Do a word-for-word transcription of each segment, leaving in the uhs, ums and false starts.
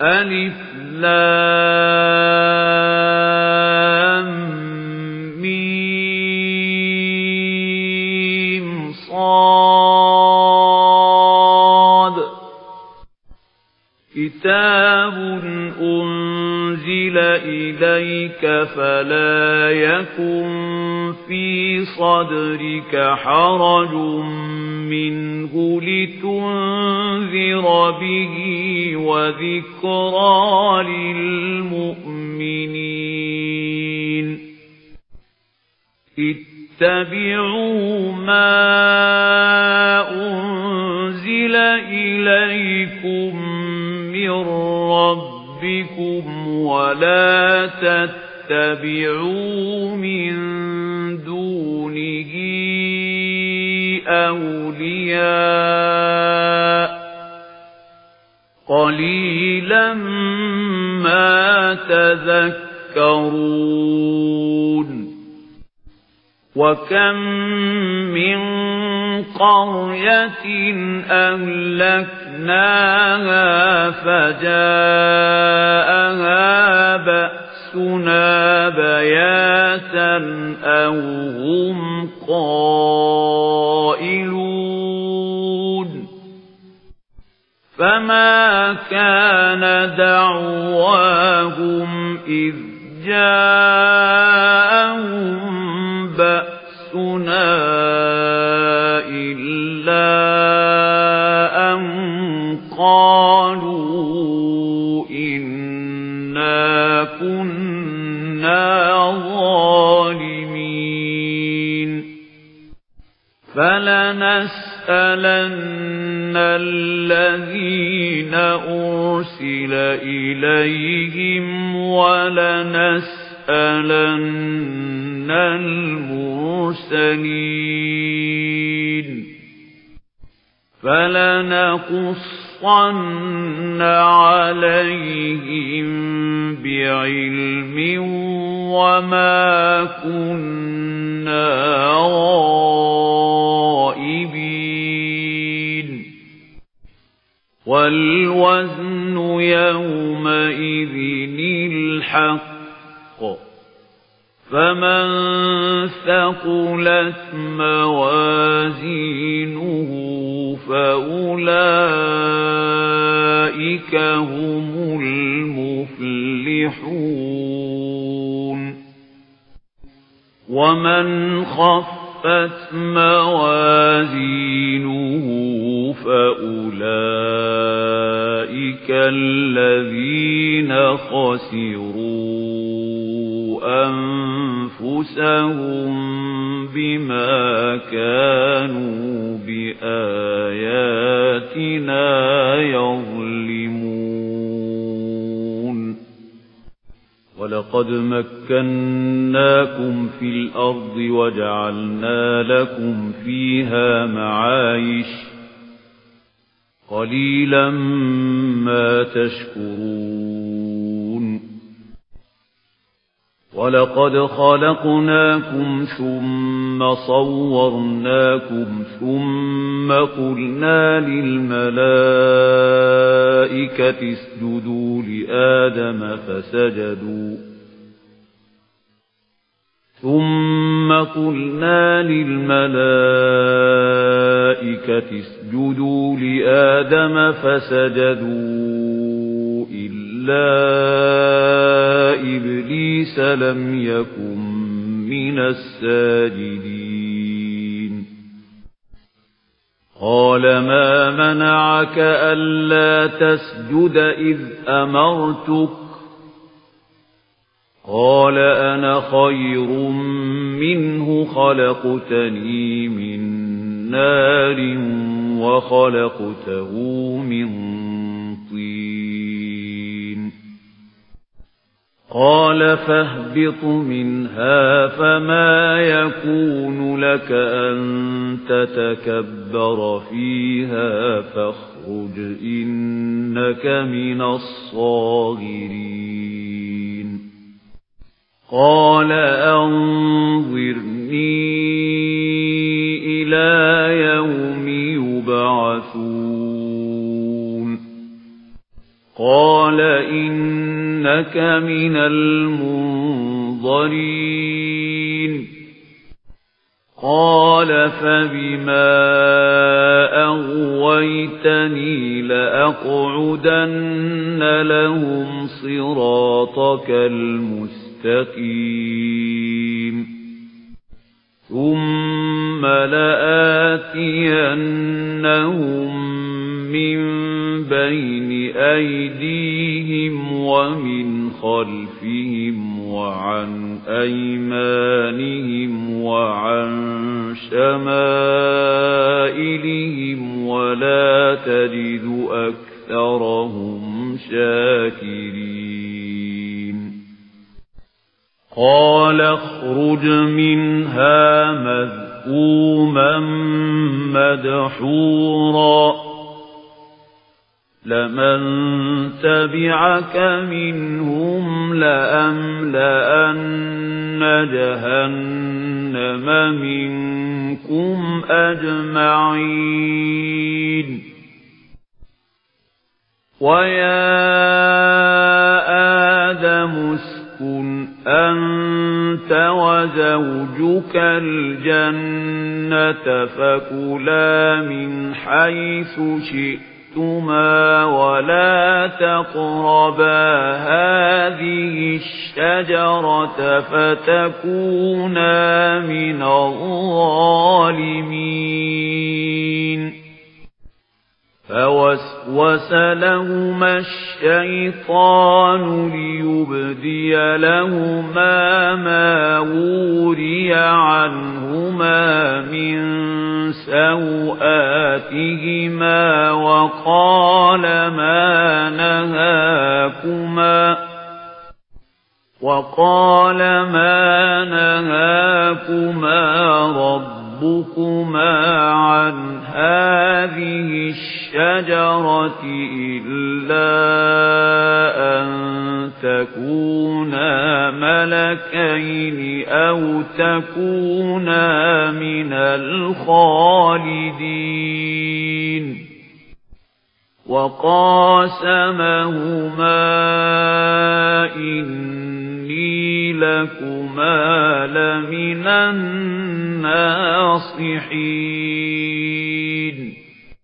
ألف لام ميم صاد كتاب أنزل إليك فلا يكن في صدرك حرج منه لتنذر به وذكرى للمؤمنين اتبعوا ما أنزل إليكم من ربكم ولا تتبعوا من دونه أولياء قليلا ما تذكرون وكم من قرية أهلكناها فجاءها بأسنا بياتا أو هم قائلون فما كان دعواهم إذ جاءهم بأسنا إلا أن قالوا إنا كنا ظالمين فلنسألن الذين أرسل إليهم ولنسألن المرسلين فلنقصن عليهم بعلم وما كنا غائبين والوزن يومئذ الحق فمن ثقلت موازينه فأولئك هم المفلحون ومن خفت موازينه فأولئك الذين خسروا أنفسهم بما كانوا بآياتنا يظلمون ولقد مكناكم في الأرض وجعلنا لكم فيها معايش قليلا ما تشكرون ولقد خلقناكم ثم صورناكم ثم قلنا للملائكة اسجدوا لآدم فسجدوا ثم قلنا للملائكة اسجدوا لآدم فسجدوا إلا إبليس لم يكن من الساجدين قال ما منعك ألا تسجد إذ أمرتك قال أنا خير منه خلقتني من نار وخلقته من طين قال فاهبط منها فما يكون لك أن تتكبر فيها فاخرج إنك من الصاغرين قال أنظرني إلى يوم يبعثون قال إنك من المنظرين قال فبما أغويتني لأقعدن لهم صراطك المستقيم ثم لآتينهم من بين أيديهم ومن خلفهم وعن أيمانهم وعن شمائلهم ولا تجد أكثرهم شاكرين قال اخرج منها مذءوما مدحورا لمن تبعك منهم لأملأن جهنم منكم أجمعين ويا آدم اسكن أنت وزوجك الجنة فكلا من حيث شئتما ولا تقربا هذه الشجرة فتكونا من الظالمين فوسوس لهما الشيطان ليبدي لهما ما وري عنهما من سوآتهما وقال ما نهاكما وقال ما نهاكما ربكما عن هذه الشجرة إلا أن تكونا ملكين أو تكونا من الخالدين وقاسمهما إني لكما لمن الناصحين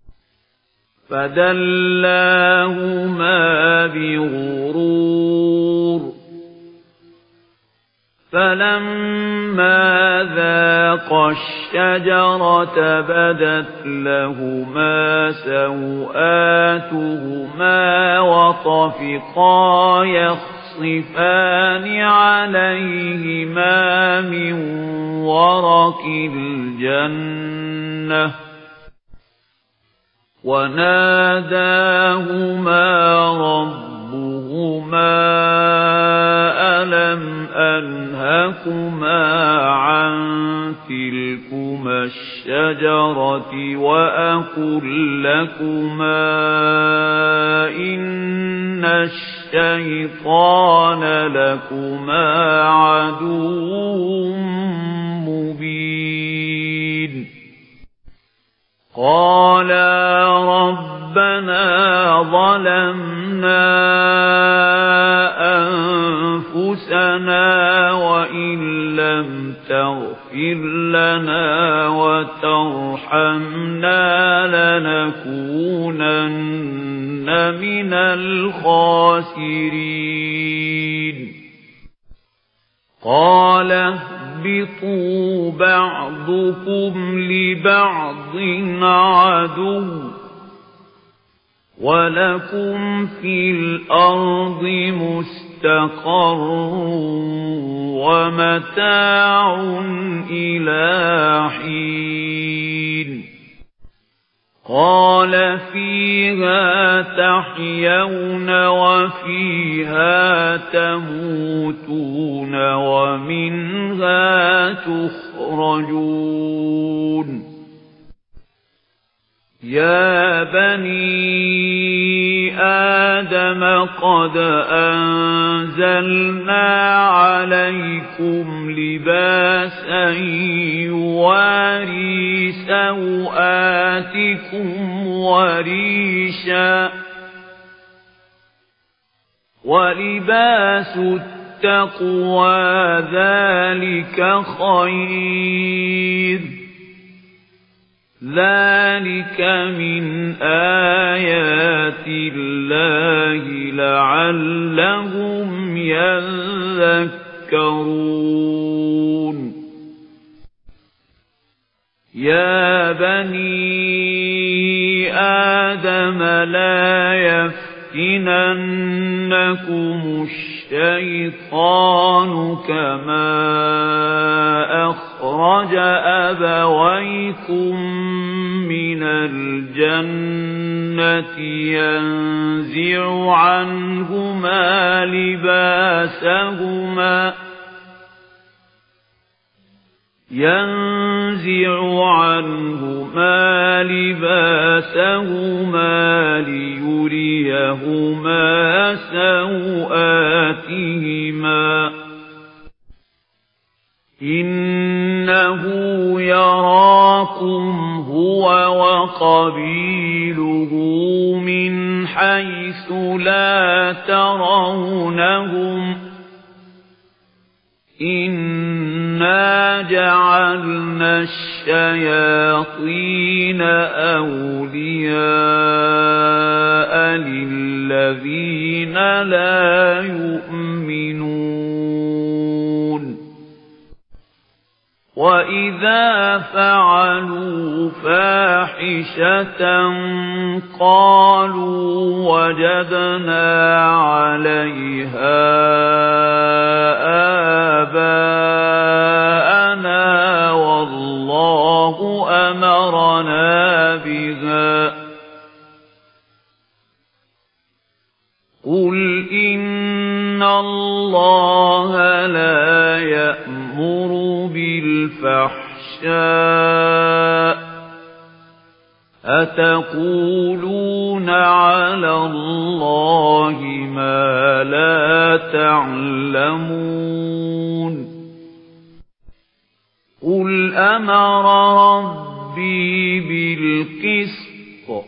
فدلاهما بغرور فلما ذاقا الشجرة بدت لهما سوآتهما وطفقا يخصفان عليهما من ورق الجنة وناداهما ربهما ألم أنهكما عن تلكما الشجرة وأقل لكما إن الشيطان لكما عدو مبين قالا ربنا ظلمنا أنفسنا وإن لم تغفر لنا وترحمنا لنكونن من الخاسرين قال اهبطوا بعضكم لبعض عدو ولكم في الأرض مستقر ومتاع إلى حين قال فيها تحيون وفيها تموتون ومنها تخرجون يا بني آدم قد أنزلنا عليكم لباسا يواري سوآتكم وريشا وَلِبَاسُ التَّقْوَى ذَلِكَ خَيْرٌ ذَلِكَ مِنْ آيَاتِ اللَّهِ لَعَلَّهُمْ يَذَّكَّرُونَ يَا بَنِي آدَمَ لَا يَفْتِنَنَّكُمُ الشَّيْطَانُ كَمَا أَخْرَجَ أَبَوَيْكُمْ مِنَ الْجَنَّةِ يَنزِعُ عَنْهُمَا لِبَاسَهُمَا ينزع عنهما لباسهما ليريهما سوآتهما إنه يراكم هو وقبيله من حيث لا ترونهم إِنَّا جَعَلْنَا الشَّيَاطِينَ أَوْلِيَاءَ لِلَّذِينَ لَا يُؤْمِنُونَ وَإِذَا فَعَلُوا فَاحِشَةً قَالُوا وَجَدْنَا عَلَيْهَا آبَاءَنَا وَاللَّهُ أَمَرَنَا بِهَا قُلْ إِنَّ اللَّهَ لَا يَأْمُرُ بالفحشاء أتقولون على الله ما لا تعلمون قل أمر ربي بالقسط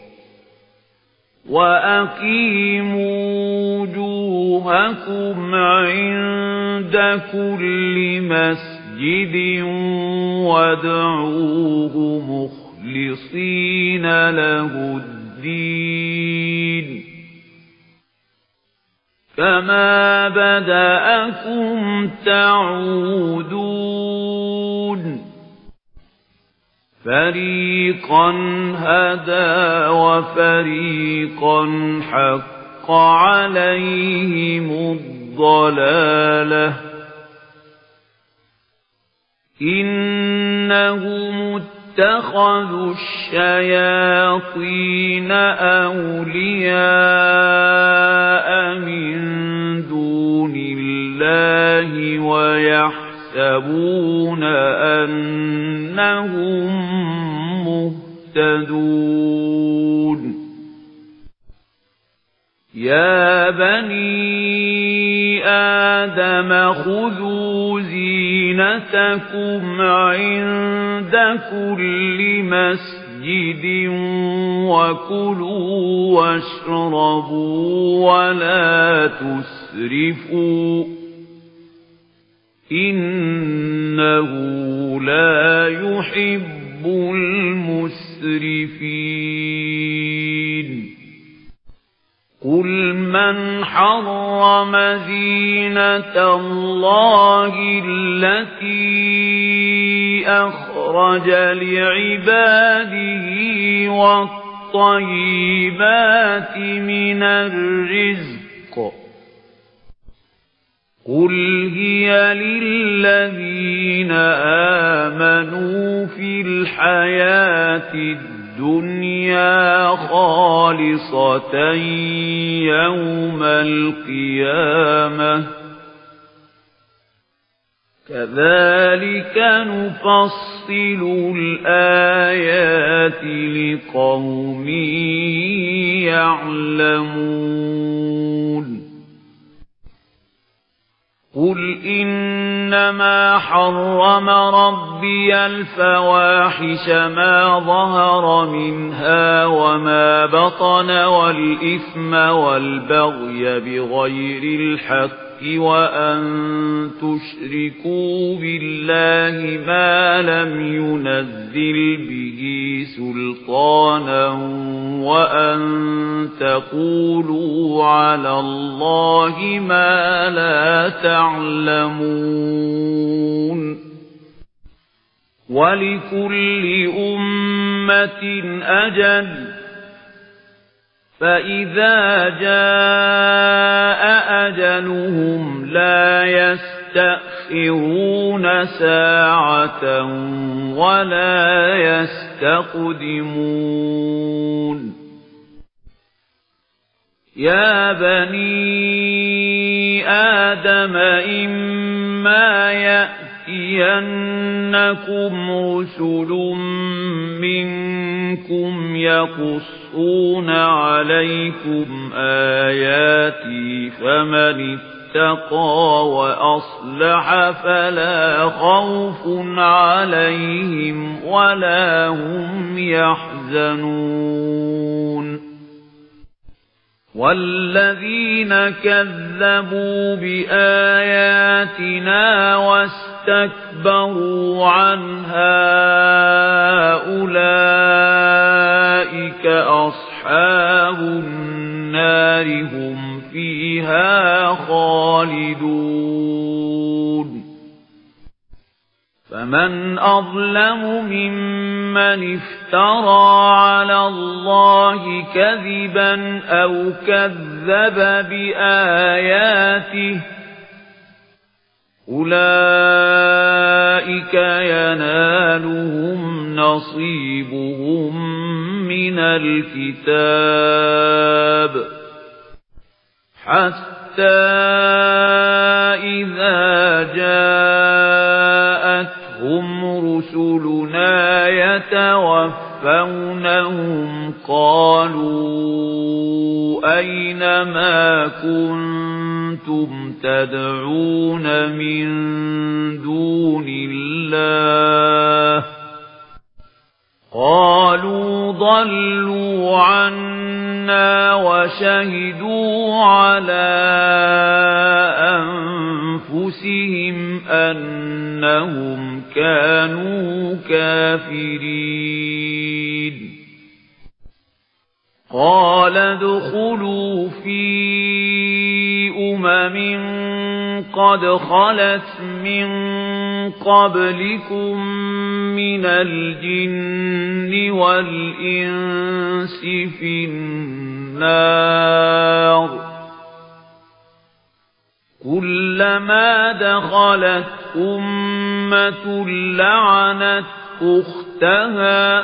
وأقيموا وجوهكم عند كل مسجد مسجد وادعوه مخلصين له الدين كما بدأكم تعودون فريقا هدى وفريقا حق عليهم الضلالة إنهم اتخذوا الشياطين أولياء من دون الله ويحسبون أنهم مهتدون يا بني آدم خذوا زينتكم عند كل مسجد وكلوا واشربوا ولا تسرفوا إنه لا يحب المسرفين قل من حرم زينة الله التي أخرج لعباده والطيبات من الرزق قل هي للذين آمنوا في الحياة الدنيا الدنيا خالصة يوم القيامة كذلك نفصل الآيات لقوم يعلمون قُلْ إِنَّمَا حَرَّمَ رَبِّيَ الْفَوَاحِشَ مَا ظَهَرَ مِنْهَا وَمَا بَطَنَ وَالْإِثْمَ وَالْبَغْيَ بِغَيْرِ الْحَقِّ وَأَن تُشْرِكُوا بِاللَّهِ مَا لَمْ يُنَزِّلْ بِهِ سُلْطَانًا وَأَن تَقُولُوا عَلَى اللَّهِ مَا لَا تَعْلَمُونَ وَلِكُلِّ أُمَّةٍ أَجَلٌ فَإِذَا جَاءَ أَجَلُهُمْ لَا يَسْتَأْخِرُونَ سَاعَةً وَلَا يَسْتَقْدِمُونَ يَا بَنِي آدَمَ إِمَّا يَأْتِيَنَّكُمْ رُسُلٌ مِّنكُمْ يَقُصُّونَ عَلَيْكُمْ آيَاتِي فَمَنِ اتَّقَى وَأَصْلَحَ فَلَا خَوْفٌ عَلَيْهِمْ وَلَا هُمْ يَحْزَنُونَ وَالَّذِينَ كَذَّبُوا بِآيَاتِنَا وَاسْتَكْبَرُوا عَنْهَا أُولَئِكَ أَصْحَابُ النَّارِ هُمْ فِيهَا خَالِدُونَ فَمَنْ أَظْلَمُ مِمَّنِ افْتَرَى عَلَى اللَّهِ كَذِبًا أَوْ كَذَّبَ بِآيَاتِهِ أُولَئِكَ يَنَالُهُمْ نَصِيبُهُمْ مِنَ الْكِتَابِ حَتَّى إِذَا جَاءَتْهُمْ رُسُلُنَا يَتَوَفَّوْنَهُمْ قَالُوا أَيْنَ مَا كُنتُمْ تَدْعُونَ مِن دُونِ اللَّهِ قَالُوا ضَلُّوا عَنَّا وَشَهِدُوا عَلَى أَنفُسِهِمْ أَنَّهُمْ كَانُوا كَافِرِينَ قَالَ ادْخُلُوا فِي أُمَمٍ قَدْ خَلَتْ مِن قَبْلِكُم مِّنَ الْجِنِّ وَالْإِنسِ فِي النَّارِ كُلَّمَا دَخَلَتْ أُمَّةٌ لَّعَنَتْ أُخْتَهَا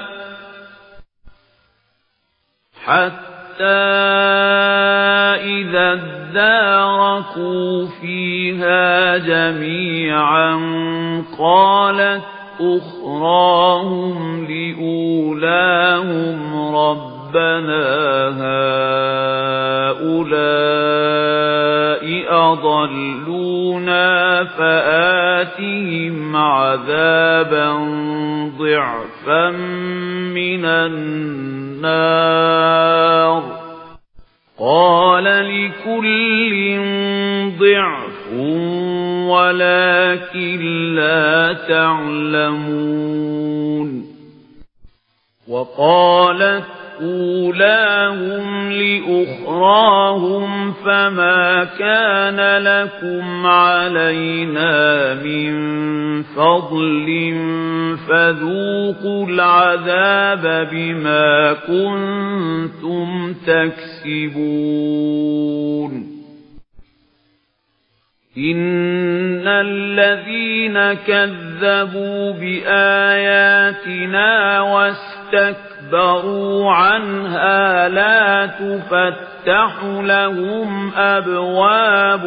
حَتَّى إِذَا ادَّارَكُوا فِيهَا جَمِيعًا قَالَتْ أُخْرَاهُمْ لِأُولَاهُمْ رَبَّنَا هَؤُلَاءِ أَضَلُّونَا فَآتِهِمْ عَذَابًا ضِعْفًا مِنَ النَّارِ قَالَ لِكُلٍّ ضِعْفٌ وَلَكِنْ لَا تَعْلَمُونَ وَقَالَتْ أُولَاهُمْ لِأُخْرَاهُمْ فَمَا كَانَ لَكُمْ عَلَيْنَا مِنْ فَضْلٍ فَذُوقُوا الْعَذَابَ بِمَا كُنْتُمْ تَكْسِبُونَ إِنَّ الَّذِينَ كَذَّبُوا بِآيَاتِنَا وَاسْتَكْبَرُوا عَنْهَا لَا تُفَتَّحُ لَهُمْ أَبْوَابُ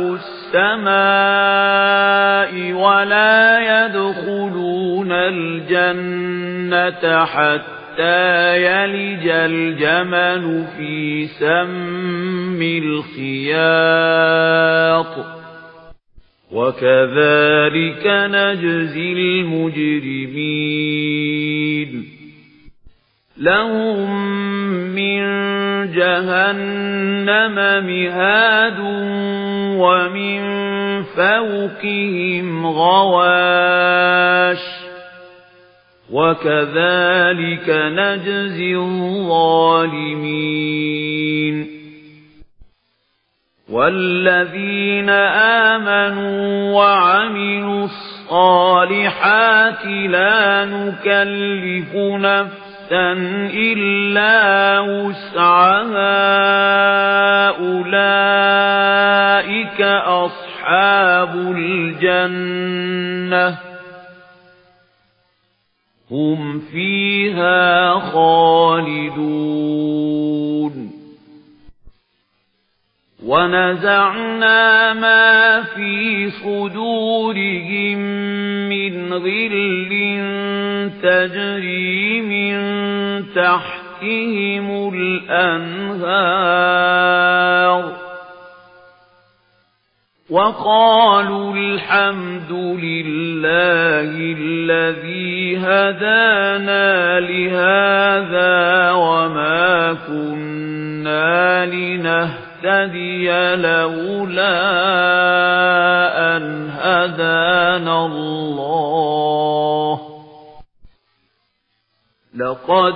السَّمَاءِ وَلَا يَدْخُلُونَ الْجَنَّةَ حَتَّى يَلِجَ الْجَمَلُ فِي سَمِّ الْخِيَاطِ وكذلك نجزي المجرمين لهم من جهنم مهاد ومن فوقهم غواش وكذلك نجزي الظالمين والذين آمنوا وعملوا الصالحات لا نكلف نفسا إلا وسعها أولئك أصحاب الجنة هم فيها خالدون ونزعنا ما في صدورهم من غل تجري من تحتهم الأنهار وقالوا الحمد لله الذي هدانا لهذا وما كنا لنهتدي لولا أن هدانا الله لقد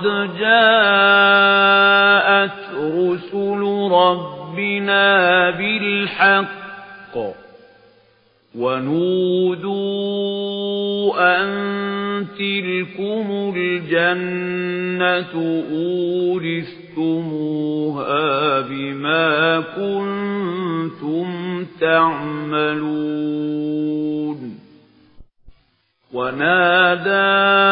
جاءت رسل ربنا بالحق ونودوا أن تلكم الجنة أورثتموها بما كنتم تعملون ونادى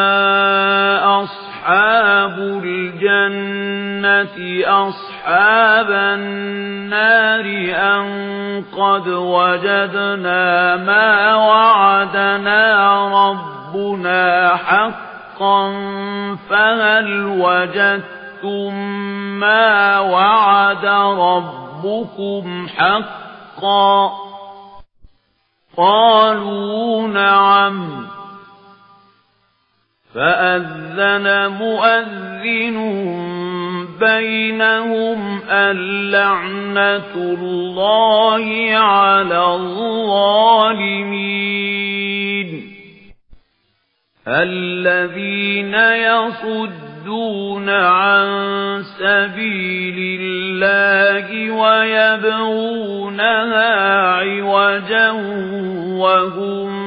أصحاب الجنة أصحاب النار أن قد وجدنا ما وعدنا ربنا حقا فهل وجدتم ما وعد ربكم حقا قالوا نعم فأذن مؤذن بينهم اللعنة الله على الظالمين الذين يصدون عن سبيل الله ويبغونها عوجا وهم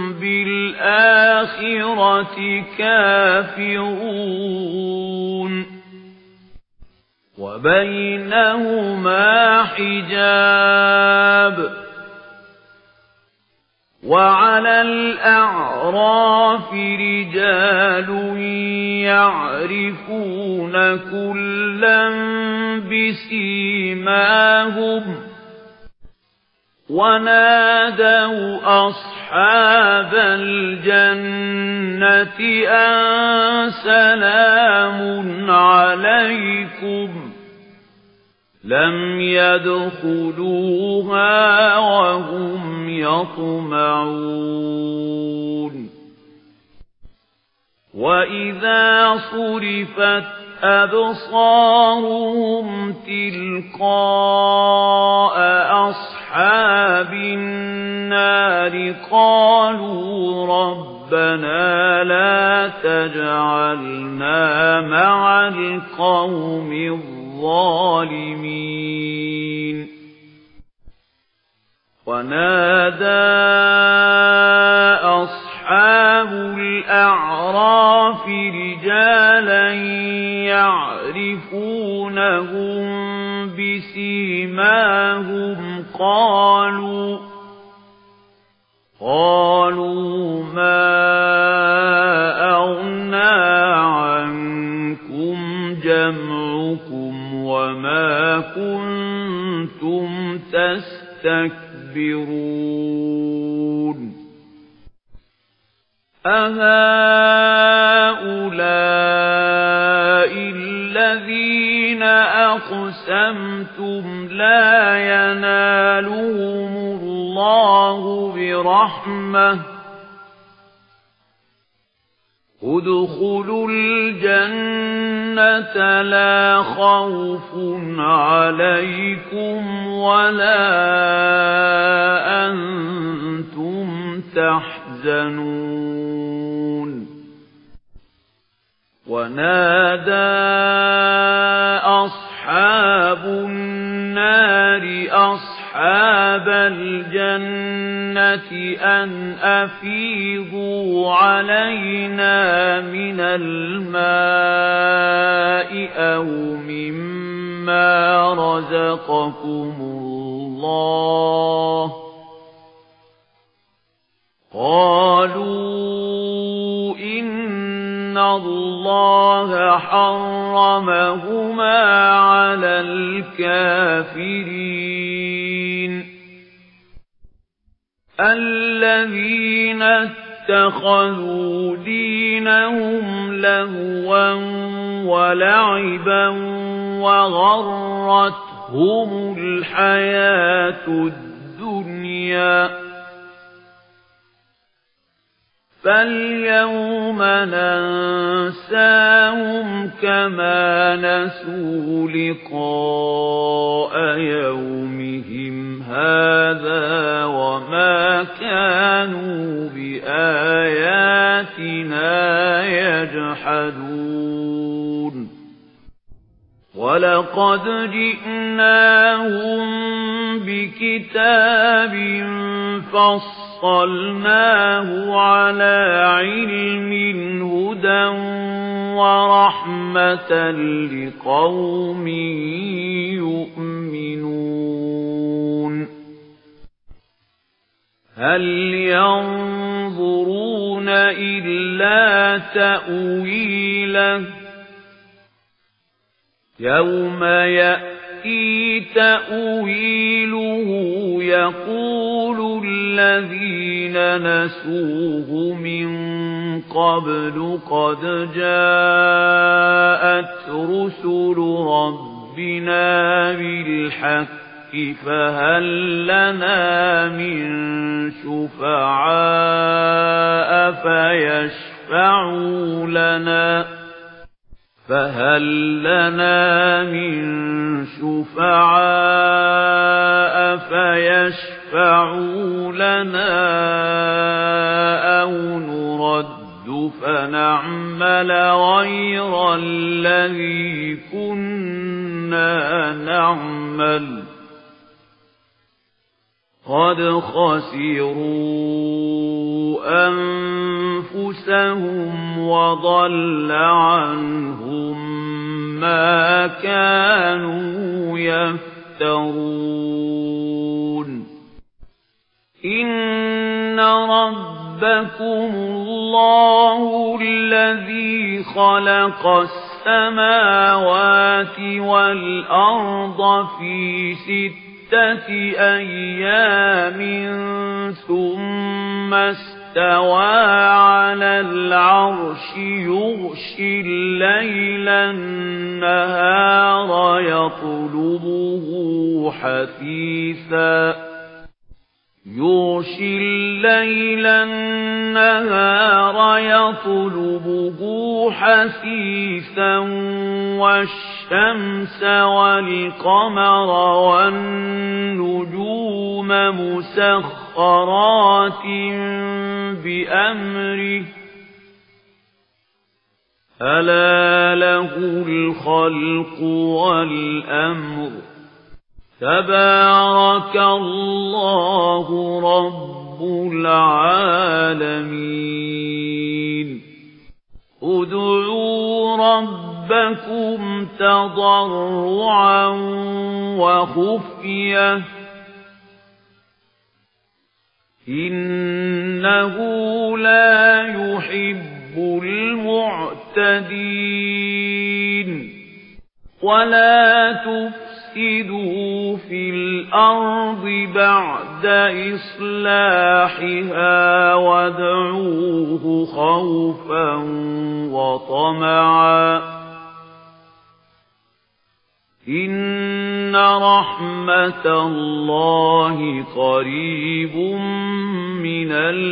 بالآخرة كافرون وبينهما حجاب وعلى الأعراف رجال يعرفون كلا بسيماهم ونادوا أصحاب الجنة أن سلام عليكم لم يدخلوها وهم يطمعون وإذا صرفت أبصارهم تلقاء أصحاب النار قالوا ربنا لا تجعلنا مع القوم الظالمين ونادى أصحاب الأعراف رجالا يعرفونهم بسيماهم قالوا قالوا ما أغنى عنكم جمعكم وما كنتم تستكبرون أهؤلاء الذين أقسمتم لا ينالهم الله الله برحمة ادخلوا الجنة لا خوف عليكم ولا أنتم تحزنون ونادى أصحاب النار أصحاب الجنة أن أفيضوا علينا من الماء أو مما رزقكم الله قالوا إن الله حرمهما على الكافرين الذين اتخذوا دينهم لهوا ولعبا وغرتهم الحياة الدنيا فاليوم ننساهم كما نسوا لقاء يومهم هذا وما كانوا بآياتنا يجحدون ولقد جئناهم بكتاب فصل فصلناه على علم هدى ورحمة لقوم يؤمنون هل ينظرون إلا تأويله يوم يأتي تأويله يقول الذين نسوه من قبل قد جاءت رسل ربنا بالحق فهل لنا من شفعاء فيشفعوا لنا فهل لنا من شفعاء فيشفعوا لنا أو نرد فنعمل غير الذي كنا نعمل قد خسروا أنفسهم وضل عنهم ما كانوا يفترون إن ربكم الله الذي خلق السماوات والأرض في ستة أيام ثم استوى على العرش يغشي الليل النهار يطلبه حثيثا يغشي الليل النهار يطلبه حثيثا والشمس والقمر والنجوم مسخرات بأمره ألا له الخلق والأمر تبارك الله رب العالمين ادعوا ربكم تضرعا وخفية إنه لا يحب المعتدين ولا تفسدوا في الأرض بعد إصلاحها وادعوه خوفا وطمعا إن رحمة الله قريب من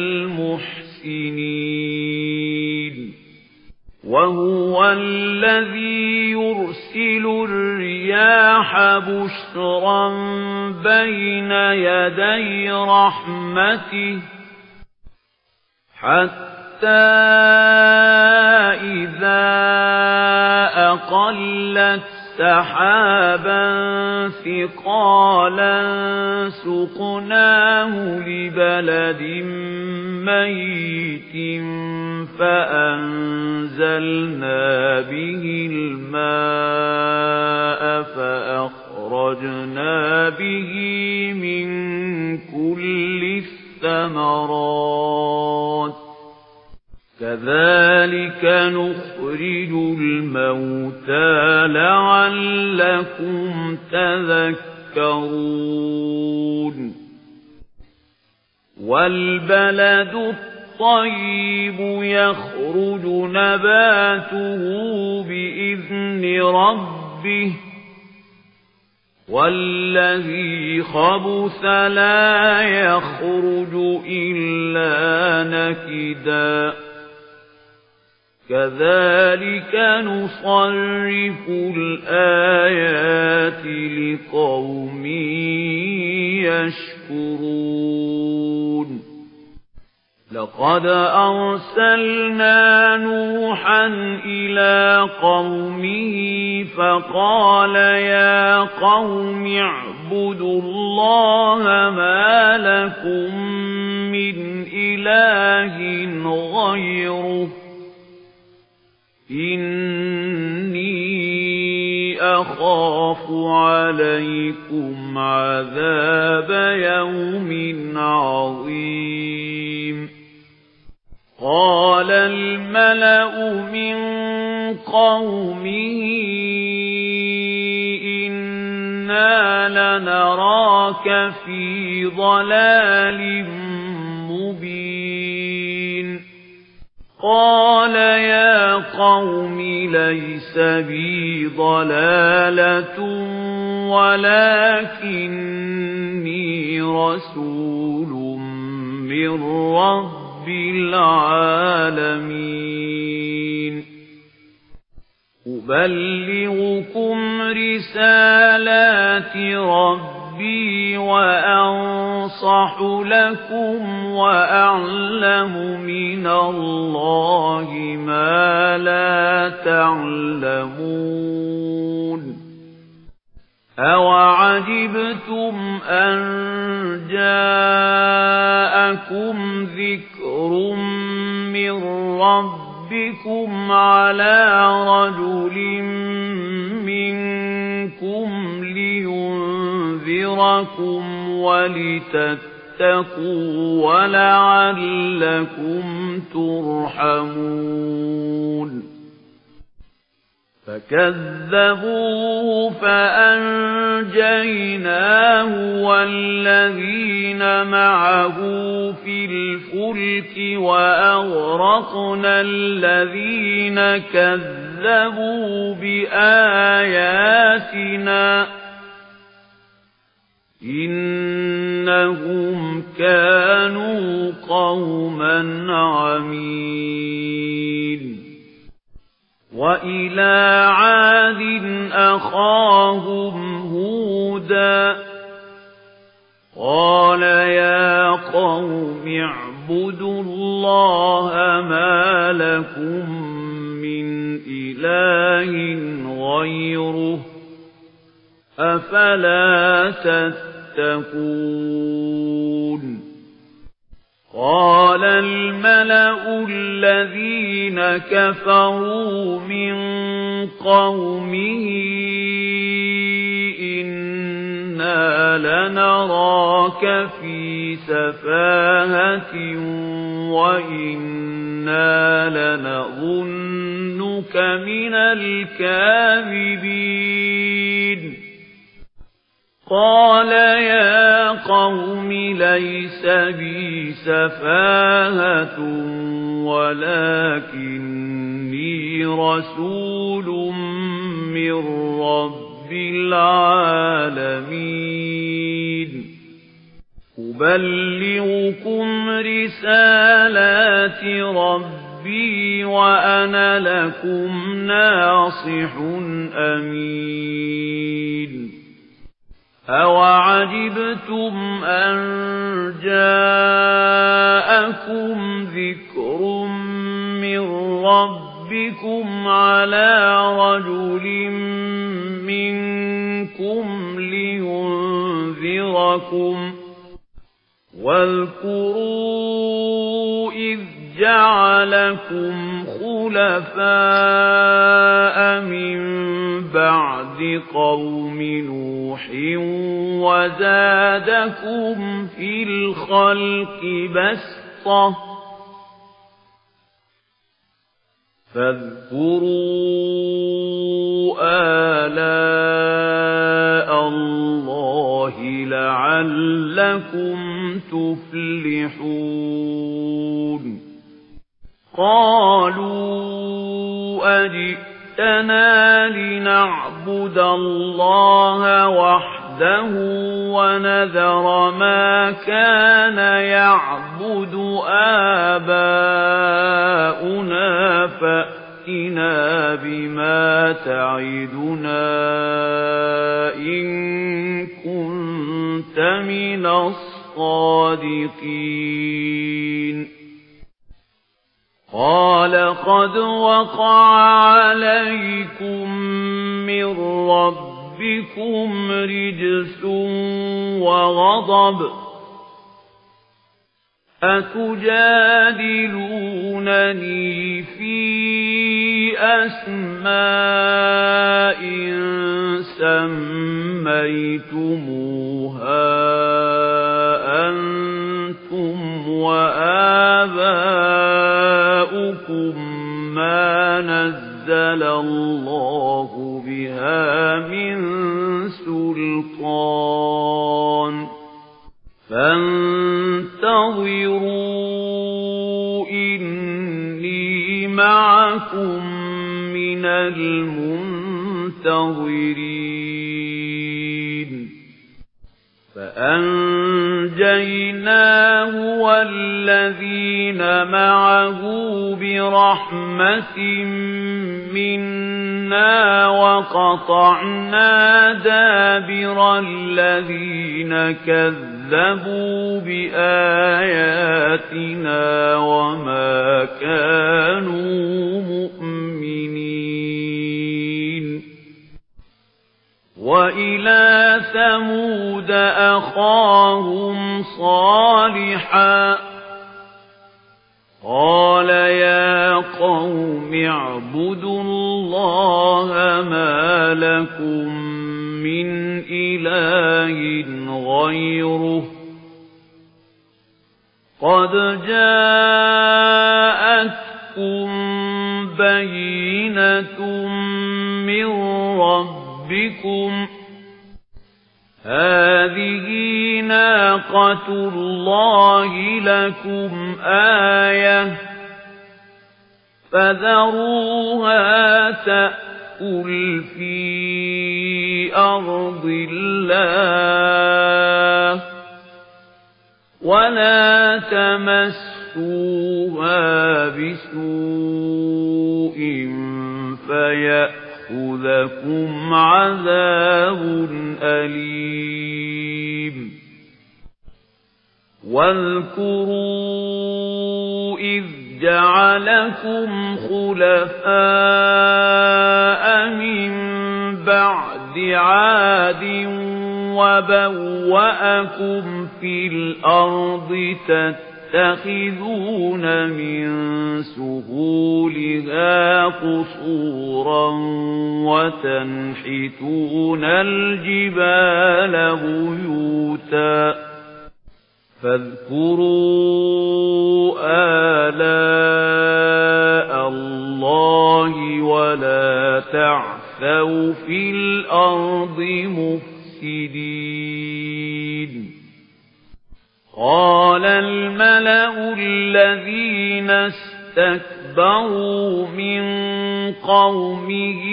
المحسنين وهو الذي يرسل الرياح بشرا بين يدي رحمته حتى إذا أقلت سحابا ثقالا سقناه لبلد ميت فأنزلنا به الماء فأخرجنا به من كل الثمرات كذلك نخرج الموتى لعلكم تذكرون والبلد الطيب يخرج نباته بإذن ربه والذي خبث لا يخرج إلا نكدا كذلك نصرف الآيات لقوم يشكرون لقد أرسلنا نوحا إلى قومه فقال يا قوم اعبدوا الله ما لكم من إله غيره إني أخاف عليكم عذاب يوم عظيم قال الملأ من قومه إنا لنراك في ضلال مبين قال يا قوم ليس بي ضلالة ولكني رسول من رب العالمين أبلغكم رسالات ربي وأنصح لكم وأعلم من الله ما لا تعلمون أَوَعَجِبْتُمْ أَنْ جَاءَكُمْ ذِكْرٌ مِّنْ رَبِّكُمْ عَلَى رَجُلٍ مِّنْكُمْ لِيُنْذِرَكُمْ وَلِتَتَّقُوا وَلَعَلَّكُمْ تُرْحَمُونَ فكذبوه فأنجيناه والذين معه في الفلك وأغرقنا الذين كذبوا بآياتنا إنهم كانوا قوما عمين وإلى عاد أخاهم هودا قال يا قوم اعبدوا الله ما لكم من إله غيره أفلا تتقون قال الملأ الذين كفروا من قومه إنا لنراك في سفاهة وإنا لنظنك من الكاذبين قال يا قوم ليس بي سفاهة ولكني رسول من رب العالمين أبلغكم رسالات ربي وأنا لكم ناصح أمين أوعجبتم أن جاءكم ذكر من ربكم على رجل منكم لينذركم واذكروا إذ جعلكم خلفاء من بعد قوم نوح وزادكم في الخلق بسطة فاذكروا آلاء الله لعلكم تفلحون قالوا أجئتنا لنعبد الله وحده ونذر ما كان يعبد آباؤنا فأتنا بما تعدنا إن كنت من الصادقين قال قد وقع عليكم من ربكم رجس وغضب أتجادلونني في أسماء سميتموها أنتم وآباؤكم ما نزل الله بها من سلطان فانتظروا إني معكم من المنتظرين فأنجيناه والذين معه برحمة منا وقطعنا دابر الذين كذبوا بآياتنا وما كانوا مؤمنين وإلى ثمود أخاهم صالحا قال يا قوم اعبدوا الله ما لكم من إله غيره قد جاءتكم بينة من ربكم هذه ناقة الله لكم آية فذروها تأكل في أرض الله ولا تمسوها بسوء فيأخذكم عذاب أليم واذكروا إذ جعلكم خلفاء من بعد عاد وبوأكم في الأرض تتخذون من سهولها قصورا وتنحتون الجبال بيوتا فاذكروا آلاء الله ولا تعثوا في الأرض مفسدين قال الملأ الذين استكبروا من قومه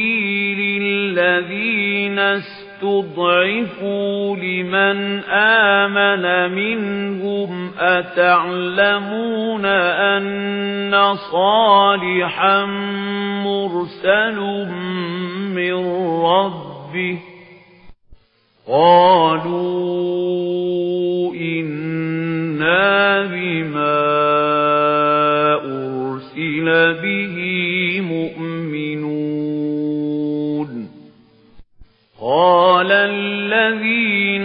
للذين استضعفوا لمن آمن منهم أتعلمون أن صالحا مرسل من ربه قالوا إنا بما أرسل به مؤمنون قال الذين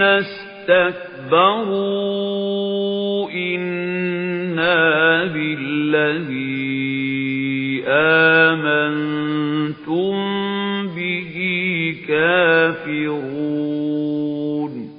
استكبروا إنا بالذي آمنتم به كافرون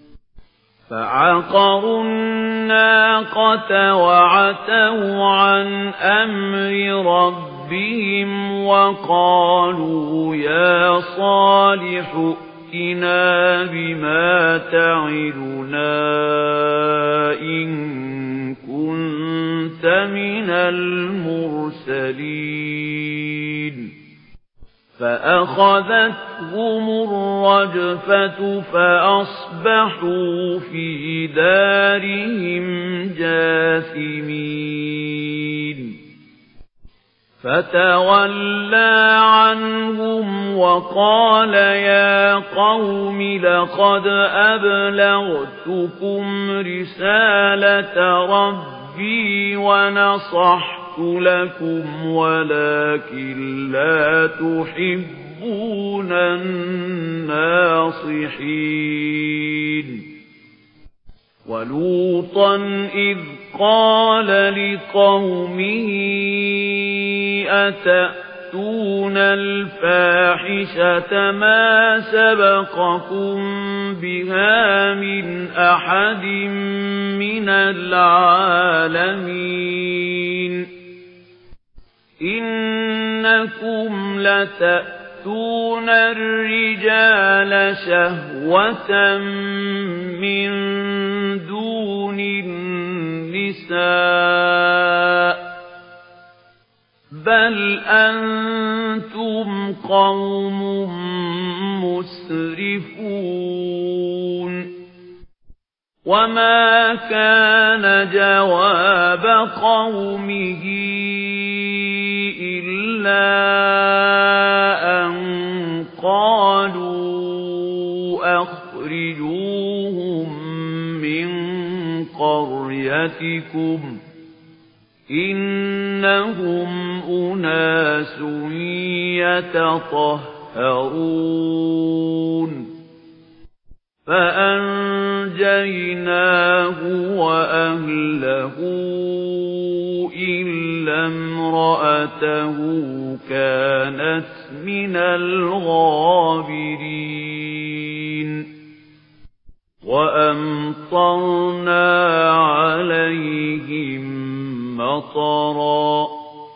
فعقروا الناقة وعتوا عن أمر ربهم وقالوا يا صالح ائتنا بما تعدنا إن كنت من المرسلين فأخذتهم الرجفة فأصبحوا في دارهم جاثمين فتولى عنهم وقال يا قوم لقد أبلغتكم رسالة ربي ونصحت لكم ولكن لا تحبون الناصحين ولوطا إذ قال لقومه أتأتون الفاحشة ما سبقكم بها من أحد من العالمين إنكم لتأتون الرجال شهوة من دون النساء بل أنتم قوم مسرفون وما كان جواب قومه إلا أن قالوا أخرجوهم من قريتكم إنهم أناس يتطهرون فأنجيناه وأهله إلا امرأته كانت من الغابرين وأمطرنا عليهم مطرا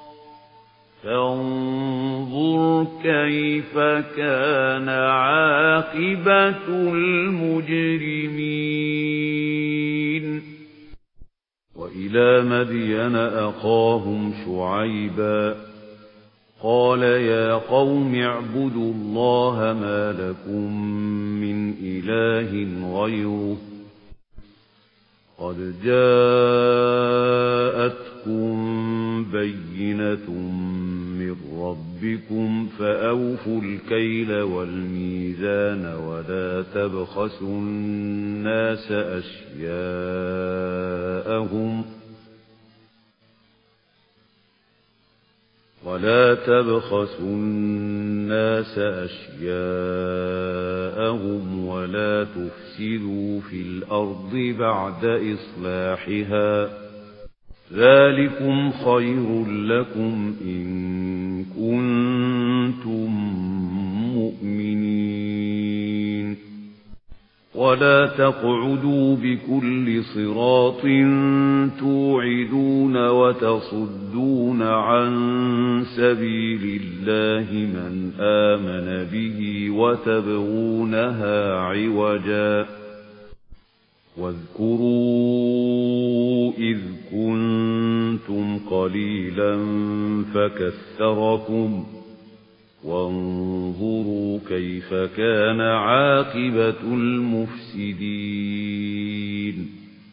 فانظر كيف كان عاقبة المجرمين وإلى مدين أخاهم شعيبا قال يا قوم اعبدوا الله ما لكم من إله غيره قد جاءتكم بينة من ربكم فأوفوا الكيل والميزان ولا تبخسوا الناس أشياءهم ولا تبخسوا الناس أشياءهم ولا تفسدوا في الأرض بعد إصلاحها ذلكم خير لكم إن كنتم مؤمنين ولا تقعدوا بكل صراط توعدون وتصدون عن سبيل الله من آمن به وتبغونها عوجا واذكروا إذ كنتم قليلا فكثركم وانظروا كيف كان عاقبة المفسدين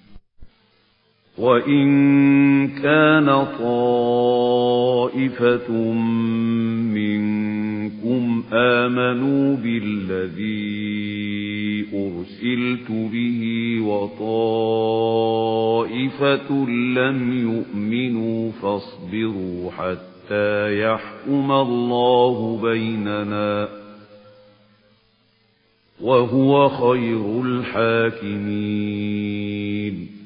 وإن كان طائفة منكم آمنوا بالذي أرسلت به وطائفة لم يؤمنوا فاصبروا حتى يحكم الله بيننا وهو خير الحاكمين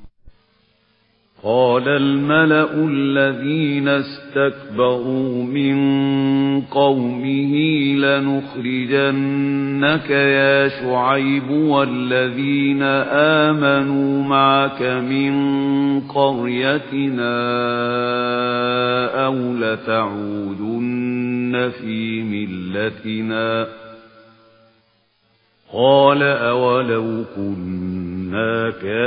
قال الملأ الذين استكبروا من قومه لنخرجنك يا شعيب والذين آمنوا معك من قريتنا أو لتعودن في ملتنا قال أولو كنا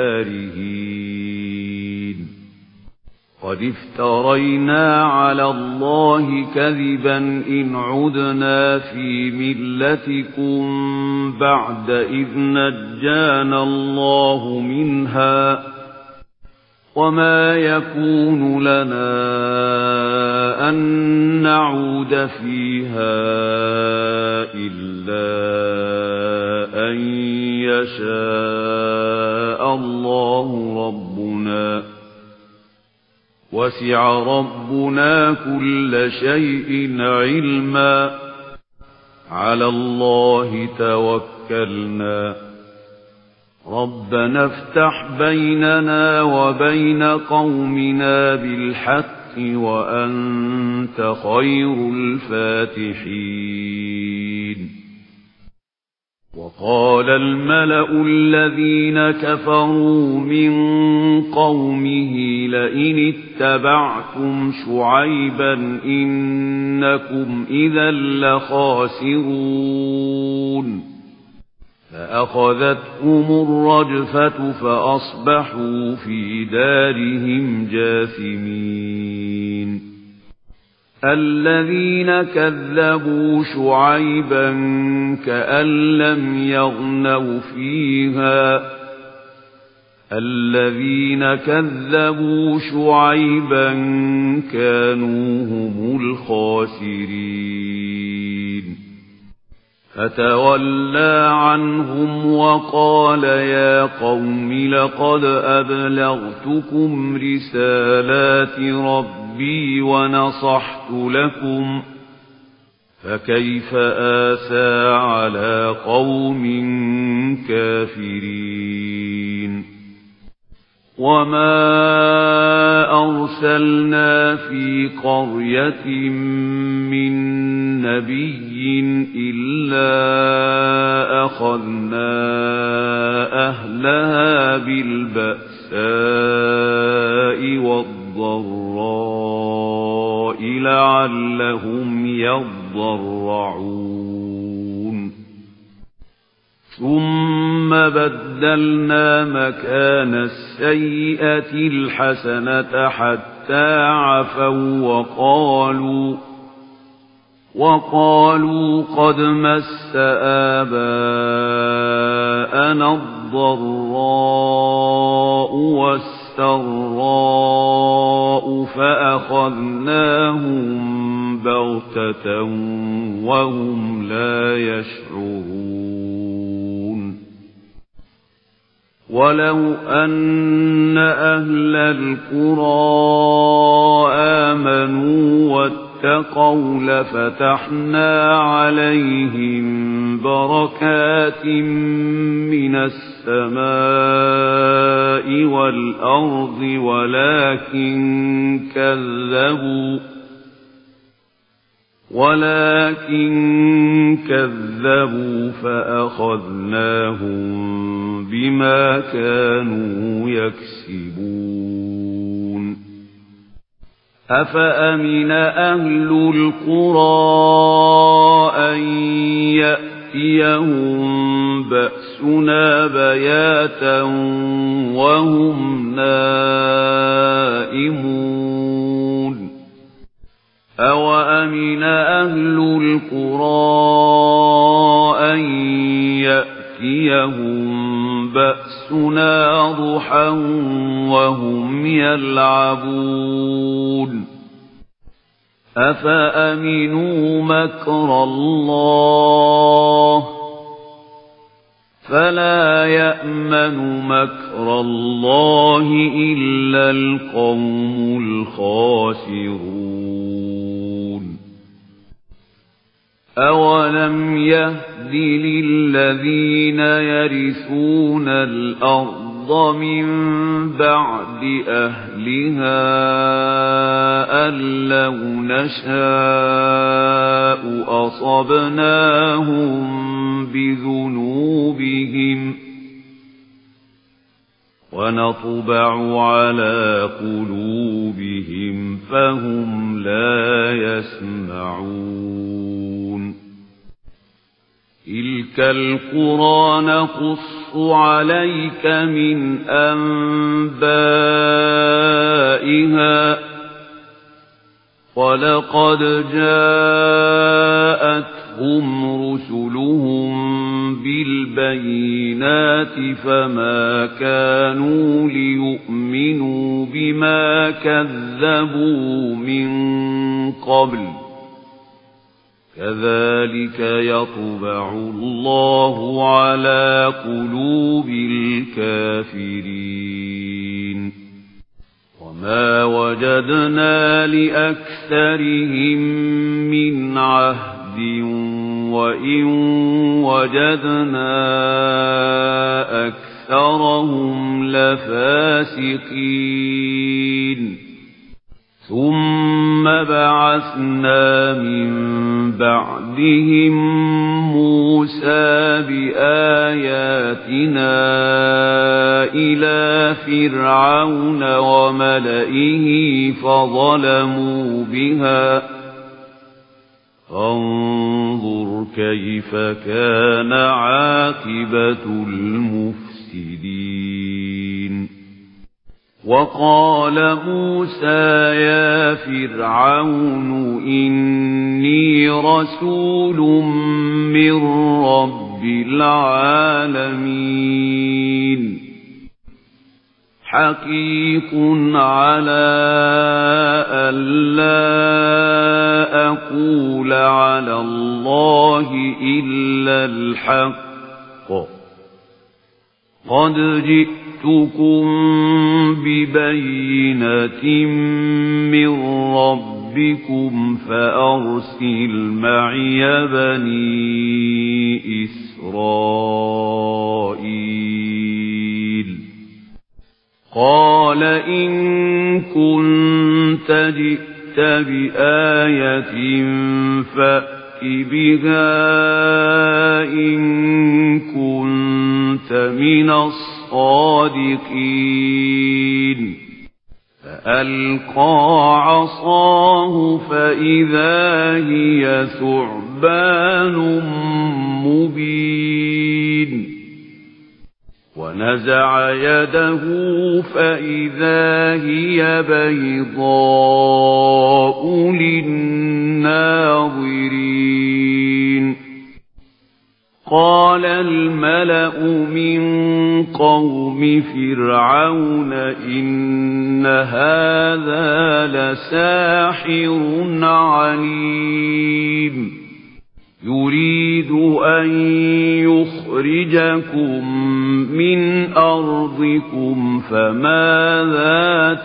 كارهين قد افترينا على الله كذبا إن عدنا في ملتكم بعد إذ نجانا الله منها وما يكون لنا أن نعود فيها إلا أن يشاء الله ربنا وسع ربنا كل شيء علما على الله توكلنا ربنا افتح بيننا وبين قومنا بالحق وأنت خير الفاتحين وقال الملأ الذين كفروا من قومه لئن اتبعتم شعيبا إنكم إذا لخاسرون فأخذتهم الرجفة فأصبحوا في دارهم جاثمين الذين كذبوا شعيبا كأن لم يغنوا فيها الذين كذبوا شعيبا كانوا هم الخاسرين فتولى عنهم وقال يا قوم لقد أبلغتكم رسالات ربي ونصحت لكم فكيف آسى على قوم كافرين وما أرسلنا في قرية من نبي إلا أخذنا أهلها بالبأساء والضراء لعلهم يضرعون ثم بدلنا مكان السيئة الحسنة حتى عفوا وقالوا وقالوا قد مس آباءنا الضراء والسراء فأخذناهم بغتة وهم لا يشعرون ولو أن أهل القرى آمنوا واتقوا لفتحنا عليهم بركات من السماء والأرض ولكن كذبوا ولكن كذبوا فأخذناهم بما كانوا يكسبون أفأمن أهل القرى أن يأتيهم بأسنا بياتا وهم نائمون أَوَأَمِنَ أَهْلُ الْقُرَىٰ أَن يَأْتِيَهُم بَأْسُنَا ضُحًى وَهُمْ يَلْعَبُونَ أَفَأَمِنُوا مَكْرَ اللَّهِ فَلَا يَأْمَنُ مَكْرَ اللَّهِ إِلَّا الْقَوْمُ الْخَاسِرُونَ أَوَلَمْ يَهْدِ لِلَّذِينَ يَرِثُونَ الْأَرْضَ مِن بَعْدِ أَهْلِهَا أَن لَّوْ نَشَاءُ أَصَبْنَاهُم بِذُنُوبِهِمْ وَنَطْبَعُ عَلَى قُلُوبِهِمْ فَهُمْ لَا يَسْمَعُونَ تِلْكَ الْقُرَىٰ نَقُصُّ عَلَيْكَ مِنْ أَنبَائِهَا وَلَقَدْ جَاءَتْهُمْ رُسُلُهُم بِالْبَيِّنَاتِ فَمَا كَانُوا لِيُؤْمِنُوا بِمَا كَذَّبُوا مِن قَبْلُ كَذَلِكَ يَطْبَعُ اللَّهُ عَلَى قُلُوبِ الْكَافِرِينَ وَمَا وَجَدْنَا لِأَكْثَرِهِم مِّنْ عَهْدٍ وَإِن وَجَدْنَا أَكْثَرَهُمْ لَفَاسِقِينَ ثُمَّ بَعَثْنَا مِن بَعْدِهِم مُوسَىٰ بِآيَاتِنَا إِلَىٰ فِرْعَوْنَ وَمَلَئِهِ فَظَلَمُوا بِهَا فانظُرْ كَيْفَ كَانَ عَاقِبَةُ الْمُفْسِدِينَ وَقَالَ مُوسَىٰ يَا فِرْعَوْنُ إِنِّي رَسُولٌ مِّن رَّبِّ الْعَالَمِينَ حَقِيقٌ عَلَىٰ أَلَّا أَقُولَ عَلَى اللَّهِ إِلَّا الْحَقَّ قَدْ جِئْتُكُم بِبَيِّنَةٍ مِّن رَّبِّكُمْ فَأَرْسِلْ مَعِيَ بَنِي إِسْرَائِيلَ قَالَ إِن كُنتَ جِئْتَ بِآيَةٍ فَأْتِ بِهَا إِن كُنتَ مِنَ الصَّادِقِينَ فَأَلْقَىٰ عَصَاهُ فَإِذَا هِيَ ثُعْبَانٌ مُّبِينٌ وَنَزَعَ يَدَهُ فَإِذَا هِيَ بَيْضَاءُ لِلنَّاظِرِينَ قَالَ الْمَلَأُ مِن قَوْمِ فِرْعَوْنَ إِنَّ هَٰذَا لَسَاحِرٌ عَلِيمٌ يُرِيدُ أَن يُخْرِجَكُم مِّنْ أَرْضِكُمْ فَمَاذَا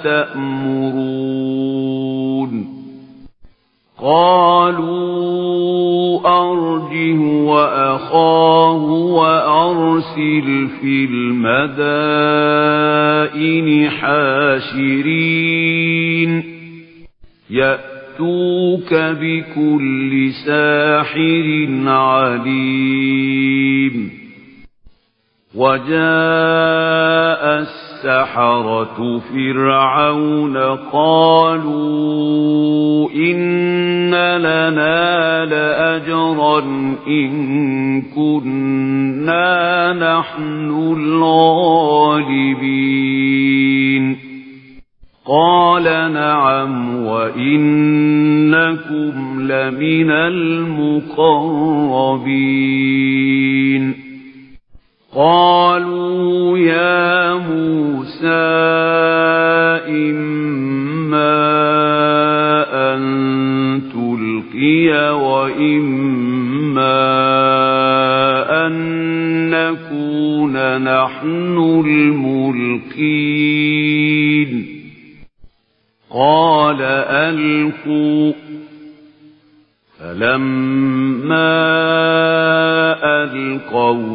تَأْمُرُونَ قَالُوا أَرْجِهْ وَأَخَاهُ وَأَرْسِلْ فِي الْمَدَائِنِ حَاشِرِينَ يَأْتُوكَ بِكُلِّ سَاحِرٍ عَلِيمٍ وَجَاءَ السَّحَرَةُ فِرْعَوْنَ قَالُوا إِنَّ لَنَا لَأَجْرًا إِن كُنَّا نَحْنُ الْغَالِبِينَ قال نعم وإنكم لمن المقربين قالوا يا موسى إما أن تلقي وإما أن نكون نحن الملقين قال ألقوا فلما ألقوا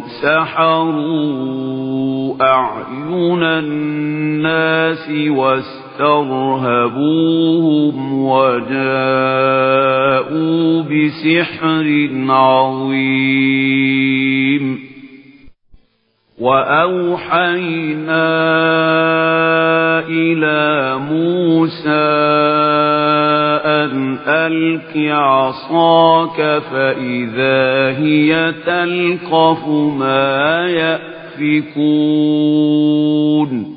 سحروا أعين الناس واسترهبوهم وجاءوا بسحر عظيم وأوحينا إلى موسى أن ألق عصاك فإذا هي تلقف ما يأفكون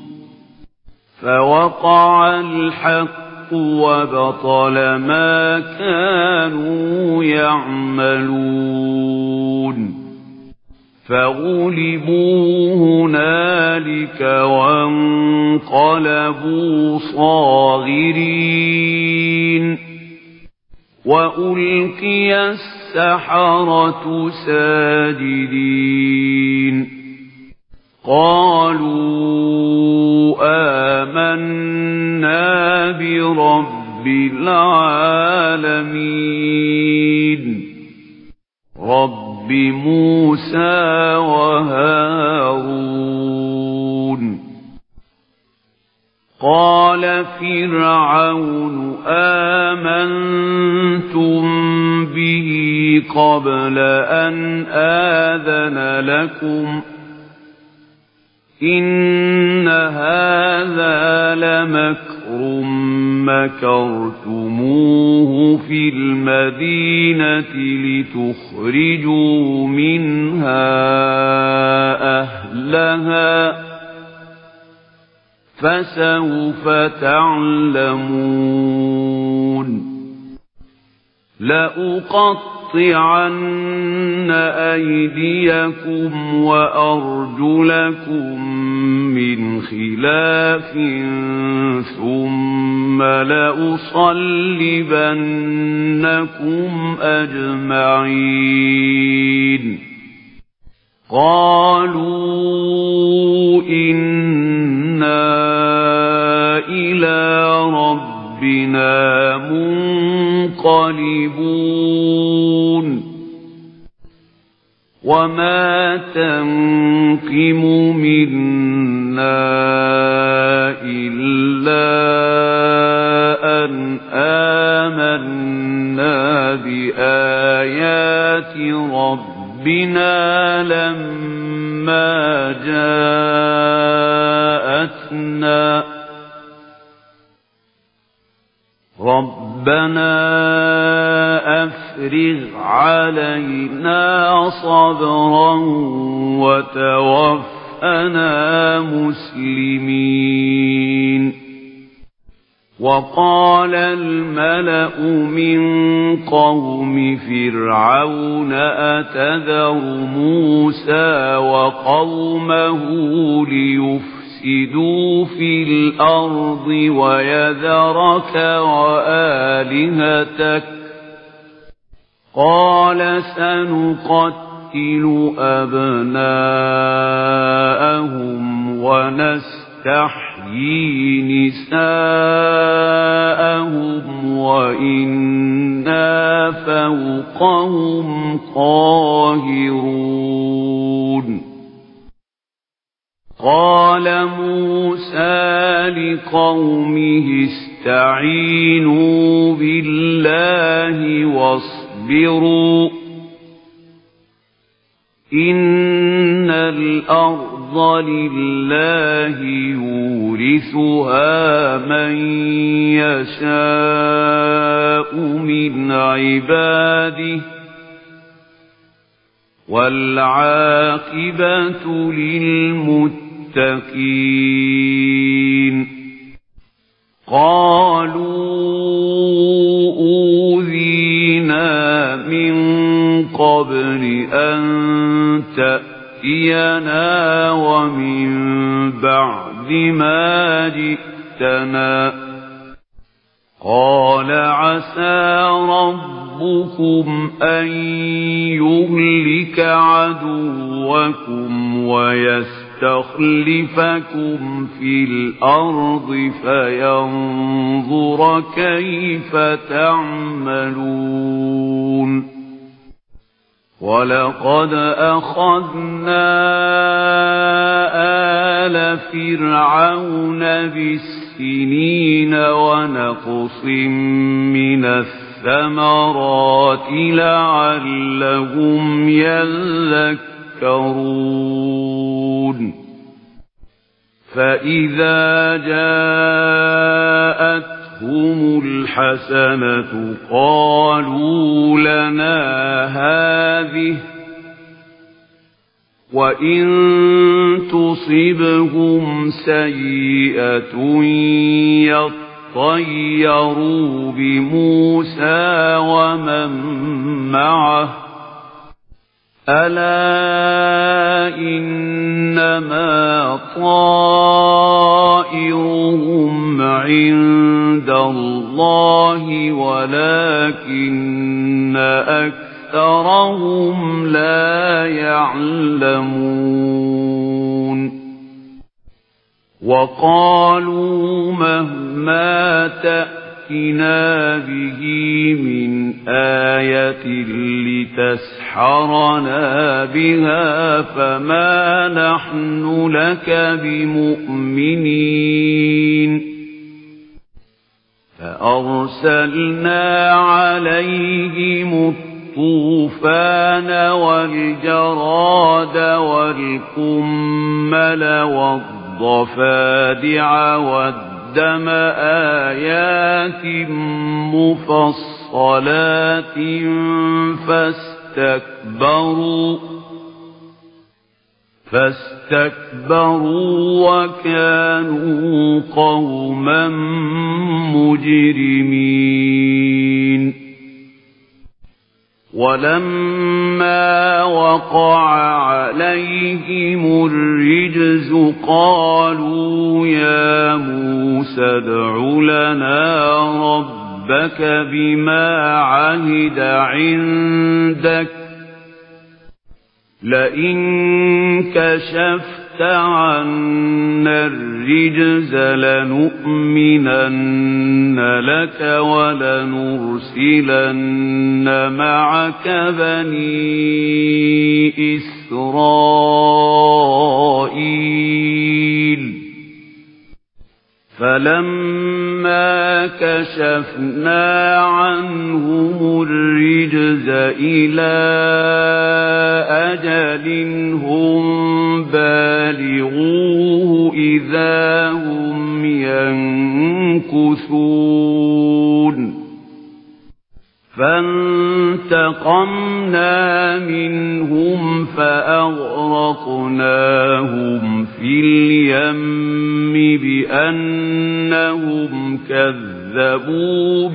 فوقع الحق وبطل ما كانوا يعملون فغلبوا هنالك وانقلبوا صاغرين وألقي السحرة ساجدين قالوا آمنا برب العالمين رب بموسى وهارون قال فرعون آمنتم به قبل أن آذن لكم إن هذا لمكر مكرتموه في المدينة لتخرجوا منها أهلها فسوف تعلمون لأقطعن أيديكم وأرجلكم من خلاف ثم لأصلبنكم أجمعين قالوا إنا إلى ربنا منقلبون وما تنقم منا إلا أن آمنا بآيات ربنا لما جاءتنا ربنا أفرغ علينا صبرا وتوفنا مسلمين وقال الملأ من قوم فرعون أتذر موسى وقومه ليفسدوا في الأرض ويذرك وآلهتك قال سنقتل أبناءهم ونستحيي نساءهم وإنا فوقهم قاهرون قال موسى لقومه استعينوا بالله واصبروا إن الأرض لله يورثها من يشاء من عباده والعاقبة للمتقين قالوا أوذينا من قبل أن تأتينا ومن بعد ما جئتنا قال عسى ربكم أن يهلك عدوكم ويستخلفكم في الأرض فينظر كيف تعملون ولقد أخذنا آل فرعون بالسنين ونقص من الثمرات لعلهم يذكرون فإذا جاءتهم الحسنة قالوا لنا هذه وإن تصبهم سيئة يطيروا بموسى ومن معه ألا إنما طائرهم عند الله ولكن أكثرهم لا يعلمون وقالوا مهما تأتنا به من آية لتسحرنا بها فما نحن لك بمؤمنين فأرسلنا عليهم الطوفان والجراد والقمل والضفادع والدم آيات مفصلات فاستكبروا فاستكبروا وكانوا قوما مجرمين ولما وقع عليهم الرجز قالوا يا موسى ادع لنا ربك بما عهد عندك لئن كشفت عنا الرجز لنؤمنن لك ولنرسلن معك بني إسرائيل فلما كشفنا عنهم الرجز إلى أجل هم بالغوه إذا هم ينكثون فانتقمنا منهم فأغرقناهم في اليم بأنهم كذبوا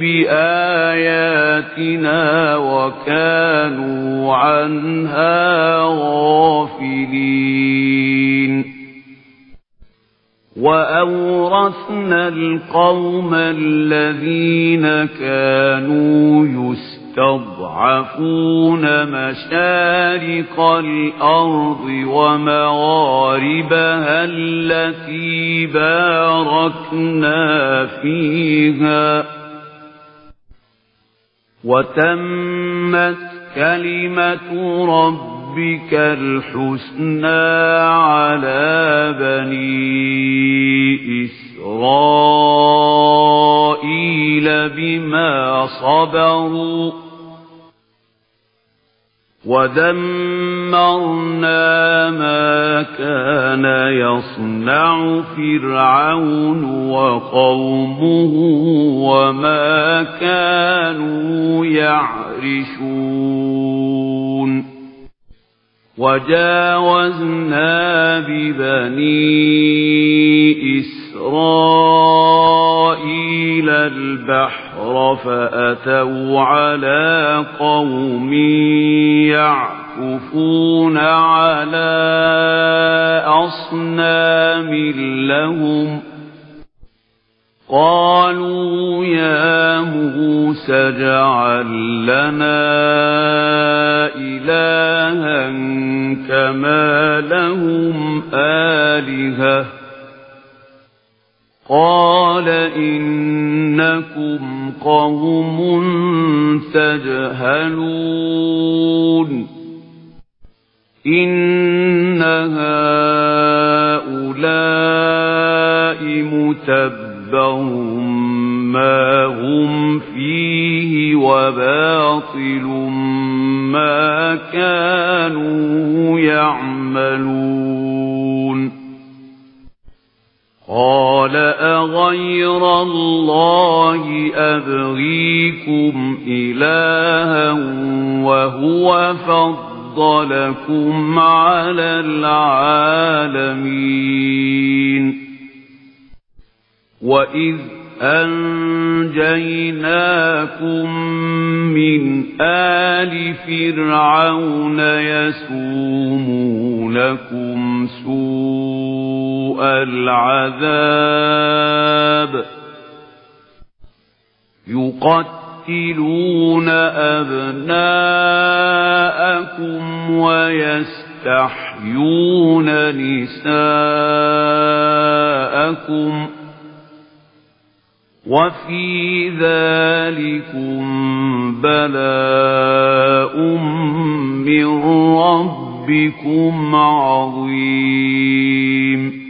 بآياتنا وكانوا عنها غافلين وأورثنا القوم الذين كانوا يستضعفون مشارق الأرض ومغاربها التي باركنا فيها وتمت كلمة ربك ربك الحسنى على بني إسرائيل بما صبروا ودمرنا ما كان يصنع فرعون وقومه وما كانوا يعرشون وجاوزنا ببني إسرائيل إلى البحر فأتوا على قوم يعكفون على أصنام لهم قالوا يا موسى اجعل لنا إلها كما لهم آلهة قال إنكم قوم تجهلون إن هؤلاء متبر ما هم فيه وباطل ما كانوا يعملون قال أغير الله أبغيكم إلها وهو فضلكم على العالمين وإذ أنجيناكم من آل فرعون يسومونكم سوء العذاب يقتلون أبناءكم ويستحيون نساءكم وفي ذلكم بلاء من ربكم عظيم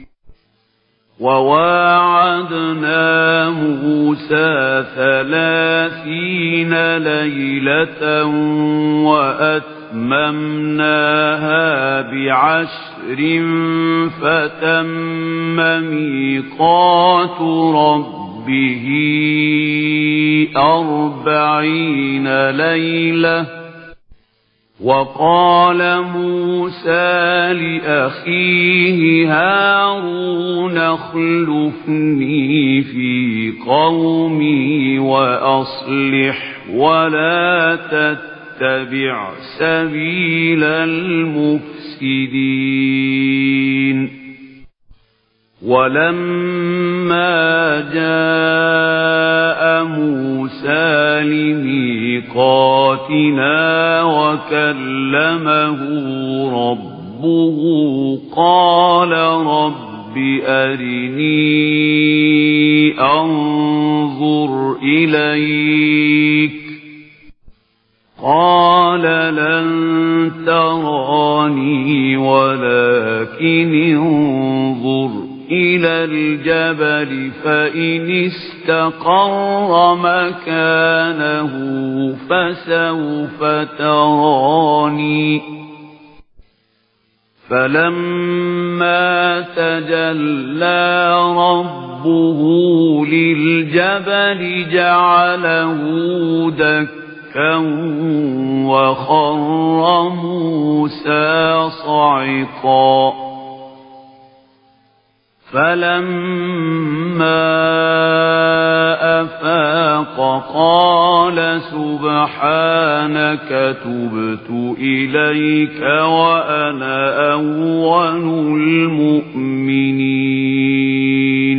وواعدنا موسى ثلاثين ليلة وأتممناها بعشر فتم ميقات ربه به أربعين ليلة وقال موسى لأخيه هارون اخلفني في قومي وأصلح ولا تتبع سبيل المفسدين ولما جاء موسى لميقاتنا وكلمه ربه قال رب أرني أنظر إليك قال لن تراني ولكن انظر إلى الجبل فإن استقر مكانه فسوف تراني فلما تجلى ربه للجبل جعله دكا وخر موسى صعقا فلما أفاق قال سبحانك تبت إليك وأنا أول المؤمنين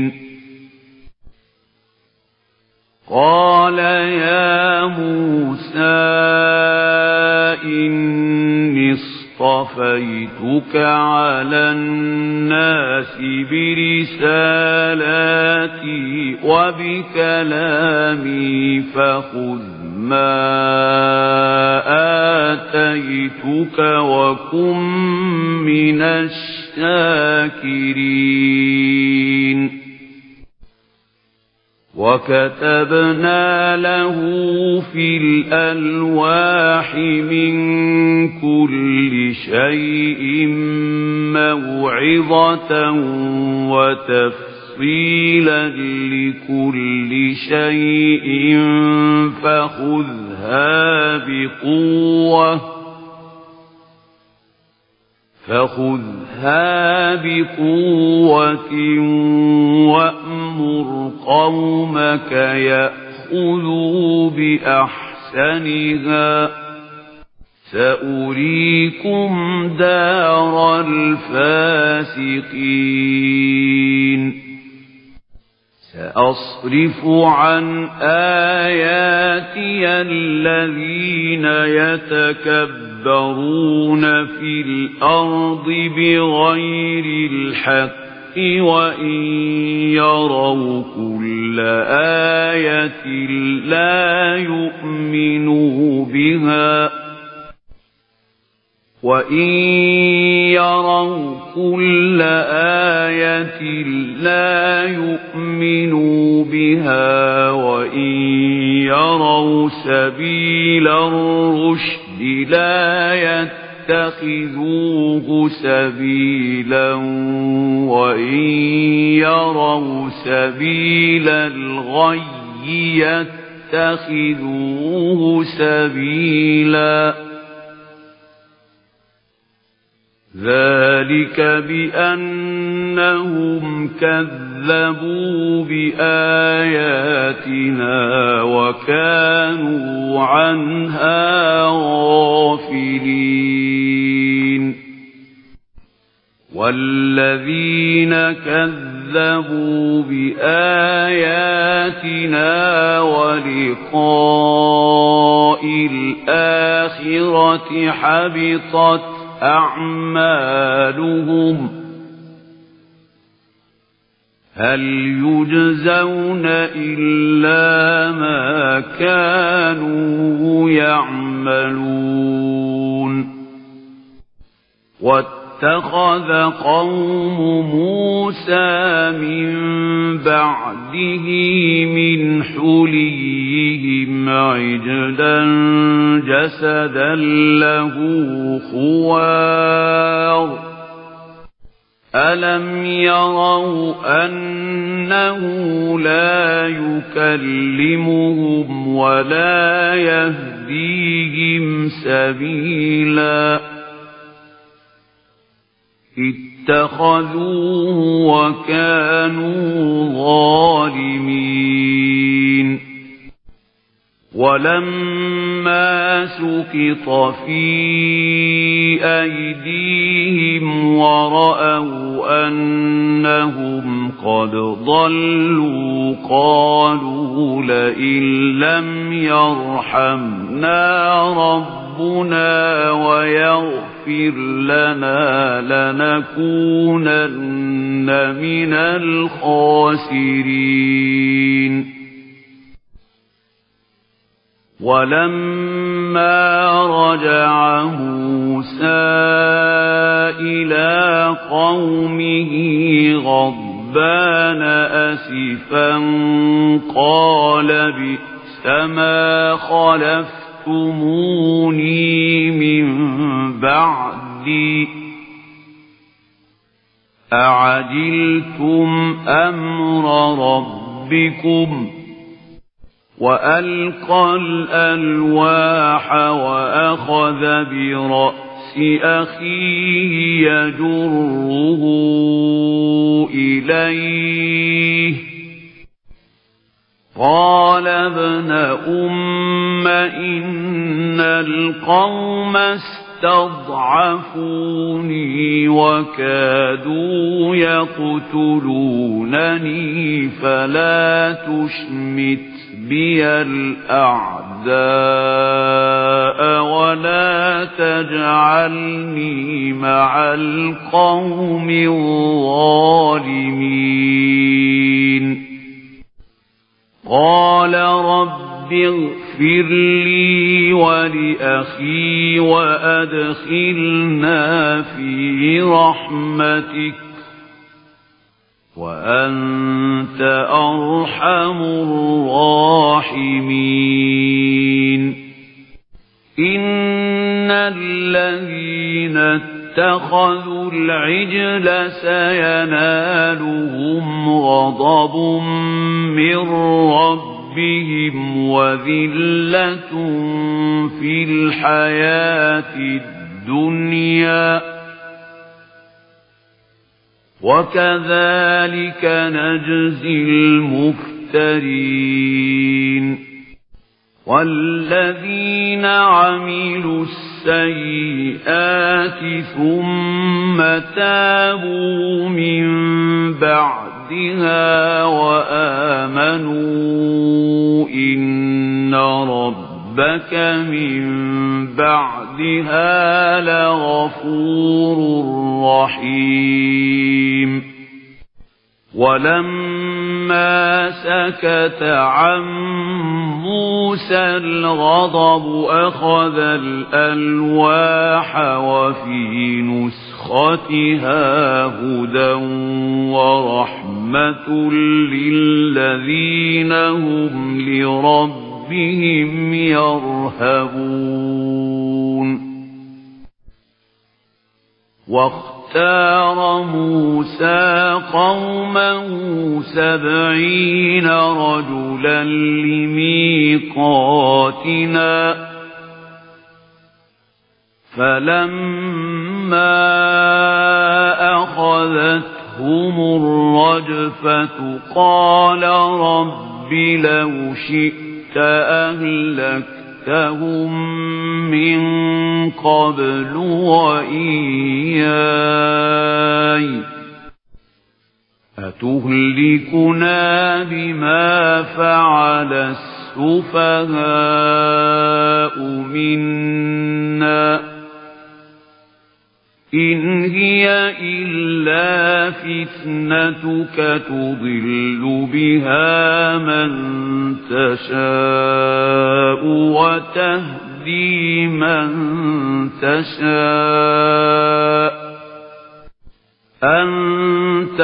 قال يا موسى إني اصطفيتك على الناس برسالاتي وبكلامي فخذ ما آتيتك وكن من الشاكرين وكتبنا له في الألواح من كل شيء موعظة وتفصيلا لكل شيء فخذها بقوة فخذها بقوة وأمر قومك يأخذوا بأحسنها سأريكم دار الفاسقين سأصرف عن آياتي الذين يتكبرون في الأرض بغير الحق وإن يروا كل آية لا يؤمنوا بها وإن يروا كل آية لا يؤمنوا بها وإن يروا سبيل الرشد لا يتخذوه سبيلا وإن يروا سبيل الغي يتخذوه سبيلا ذلك بأنهم كذبوا بآياتنا وكانوا عنها غافلين والذين كذبوا بآياتنا ولقاء الآخرة حبطت أعمالهم هل يجزون إلا ما كانوا يعملون واتخذ قوم موسى من بعده من حليهم عجلا جسدا له خوار ألم يروا أنه لا يكلمهم ولا يهديهم سبيلا اتخذوه وكانوا ظالمين ولما سقط في أيديهم ورأوا أنهم قد ضلوا قالوا لئن لم يرحمنا ربنا ويغفر لنا لنكونن من الخاسرين ولما رجع موسى إلى قومه غضبان أسفا قال بئس ما خلفتموني من بعدي أعجلتم أمر ربكم وألقى الألواح وأخذ برأس أخيه يجره إليه قال ابن أم إن القوم استضعفوني وكادوا يقتلونني فلا تشمت بي الأعداء ولا تجعلني مع القوم الظالمين قال رب اغفر لي ولأخي وأدخلنا في رحمتك وأنت أرحم الراحمين إن الذين اتخذوا العجل سينالهم غضب من ربهم وذلة في الحياة الدنيا وكذلك نجزي المفترين والذين عملوا السيئات ثم تابوا من بعدها وآمنوا إن ربك من بعدها لغفور رحيم ولما سكت عن موسى الغضب أخذ الألواح وفي نسختها هدى ورحمة للذين هم لربهم يرهبون واختار موسى قومه سبعين رجلا لميقاتنا فلما أخذتهم الرجفة قال رب لو شئت أهلكتهم من قبل وإياي أتهلكنا بما فعل السفهاء منا إن هي إلا فتنتك تضل بها من تشاء وتهدي من تشاء أنت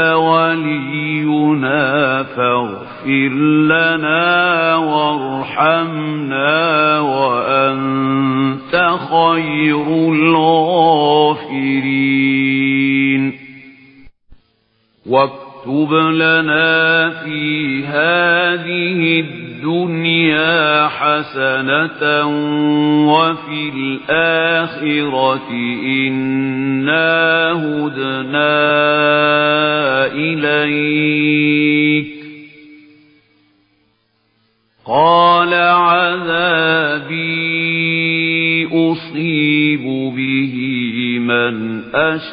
ولينا فاغفر لنا وارحمنا وأنت خير الغافرين واكتب لنا في هذه الدنيا حسنة وفي الآخرة إنا هدنا إليك قال عذابي أصيب به من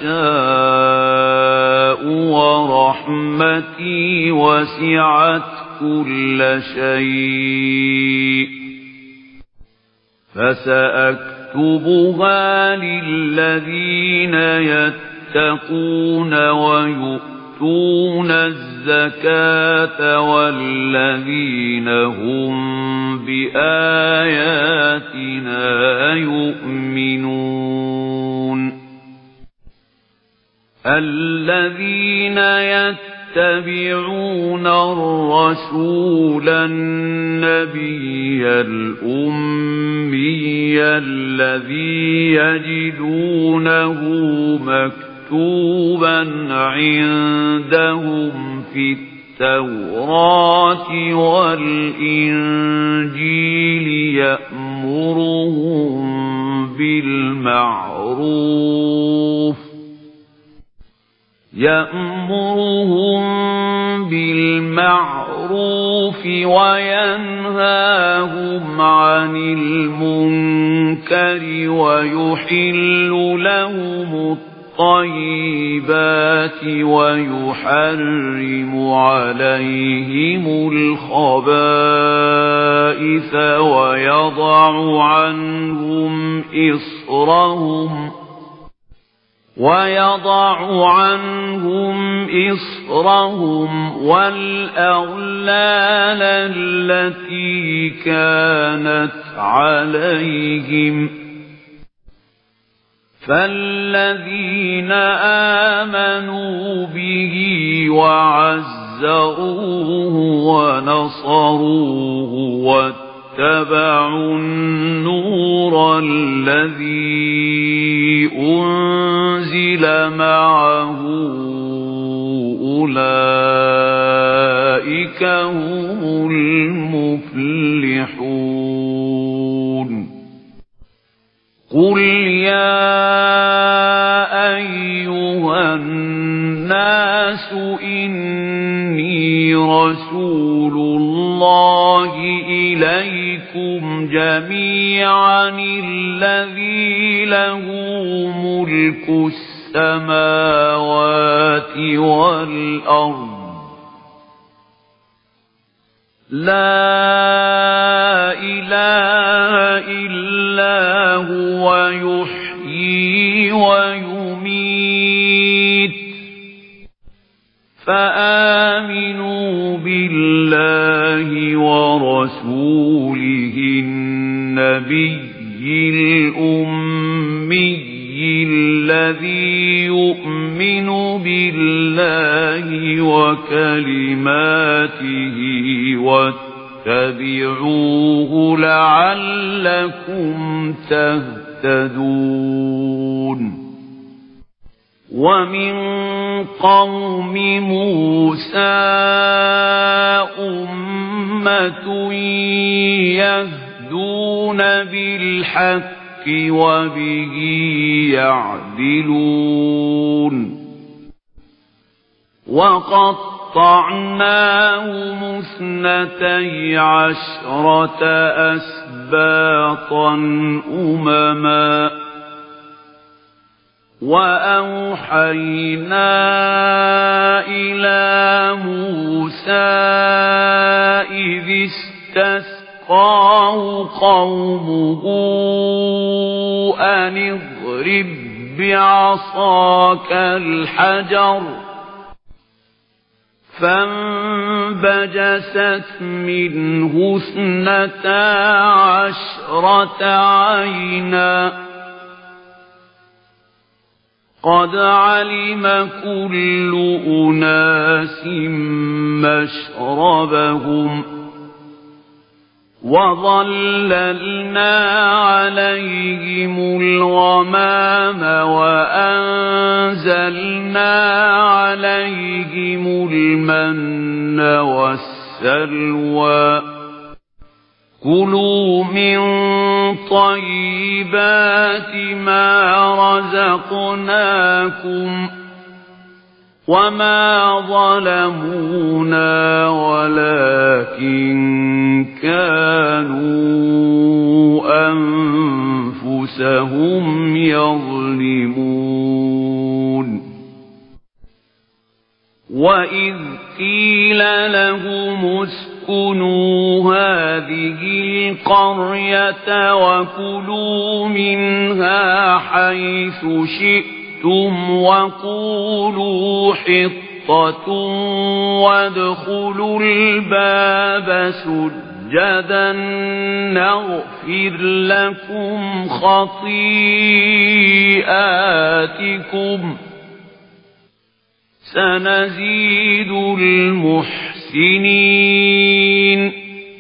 أشاء ورحمتي وسعت كل شيء فسأكتبها للذين يتقون ويؤتون الزكاة والذين هم بآياتنا يؤمنون الذين يتبعون الرسول النبي الأمي الذي يجدونه مكتوبا عندهم في التوراة والإنجيل يأمرهم بالمعروف يأمرهم بالمعروف وينهاهم عن المنكر ويحل لهم الطيبات ويحرم عليهم الخبائث ويضع عنهم إصرهم ويضع عنهم إصرهم والأغلال التي كانت عليهم فالذين آمنوا به وعزروه ونصروه واتبعوا النور الذي أنزل معه أولئك هم المفلحون قل يا أيها الناس رسول الله إليكم جميعا الذي له ملك السماوات والأرض لا إله إلا هو يحيي ويميت فآمنوا بالله ورسوله النبي الأمي الذي يؤمن بالله وكلماته واتبعوه لعلكم تهتدون ومن قوم موسى أمة يهدون بالحق وبه يعدلون وقطعناهم اثنتي عشرة أسباطا أمما وأوحينا إلى موسى إذ استسقاه قومه أن اضرب بعصاك الحجر فانبجست منه اثنتا عشرة عينا قد علم كل أناس مشربهم وظللنا عليهم الغمام وأنزلنا عليهم المن والسلوى كلوا من طيبات ما رزقناكم وما ظلمونا ولكن كانوا أنفسهم يظلمون وإذ قيل لهم اسكنوا هذه القرية وكلوا منها حيث شئتم وقولوا حطة وادخلوا الباب سجدا نغفر لكم خطيئاتكم سنزيد المحسنين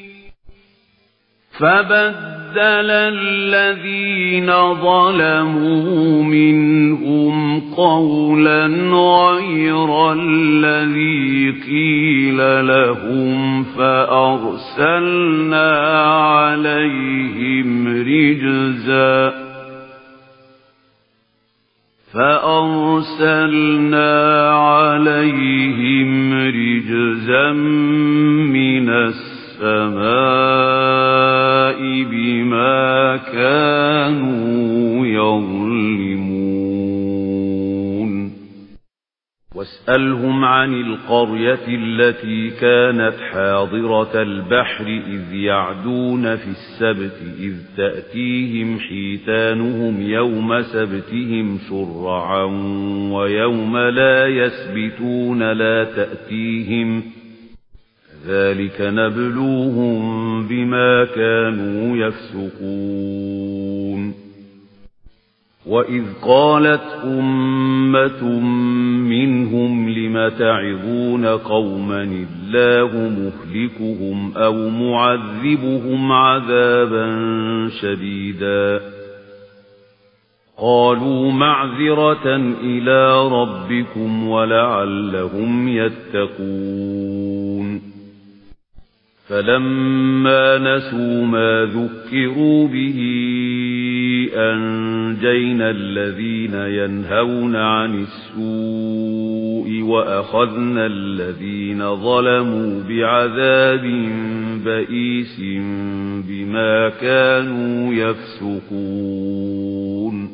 فبدل الذين ظلموا منهم قولا غير الذي قيل لهم فأرسلنا عليهم رجزا فأرسلنا عليهم رجزا من السماء بما كانوا يظلمون واسألهم عن القرية التي كانت حاضرة البحر إذ يعدون في السبت إذ تأتيهم حيتانهم يوم سبتهم شرعا ويوم لا يسبتون لا تأتيهم ذلك نبلوهم بما كانوا يفسقون وإذ قالت أمة منهم لم تعظون قوما الله مهلكهم أو معذبهم عذابا شديدا قالوا معذرة إلى ربكم ولعلهم يتقون فلما نسوا ما ذكروا به أنجينا الذين ينهون عن السوء وأخذنا الذين ظلموا بعذاب بئيس بما كانوا يفسقون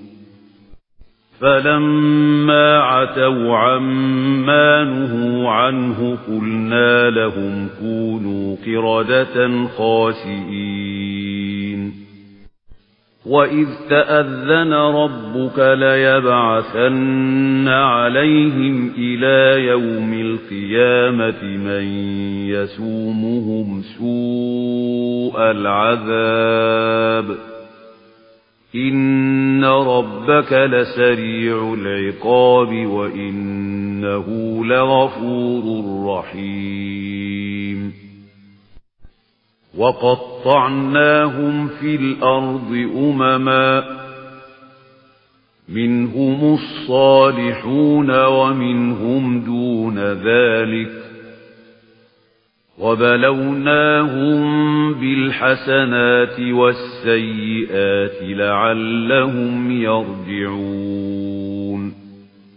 فلما عتوا عما نهوا عنه قلنا لهم كونوا قردة خاسئين وإذ تأذن ربك ليبعثن عليهم إلى يوم القيامة من يسومهم سوء العذاب إن ربك لسريع العقاب وإنه لغفور رحيم وقطعناهم في الأرض أمما منهم الصالحون ومنهم دون ذلك وبلوناهم بالحسنات والسيئات لعلهم يرجعون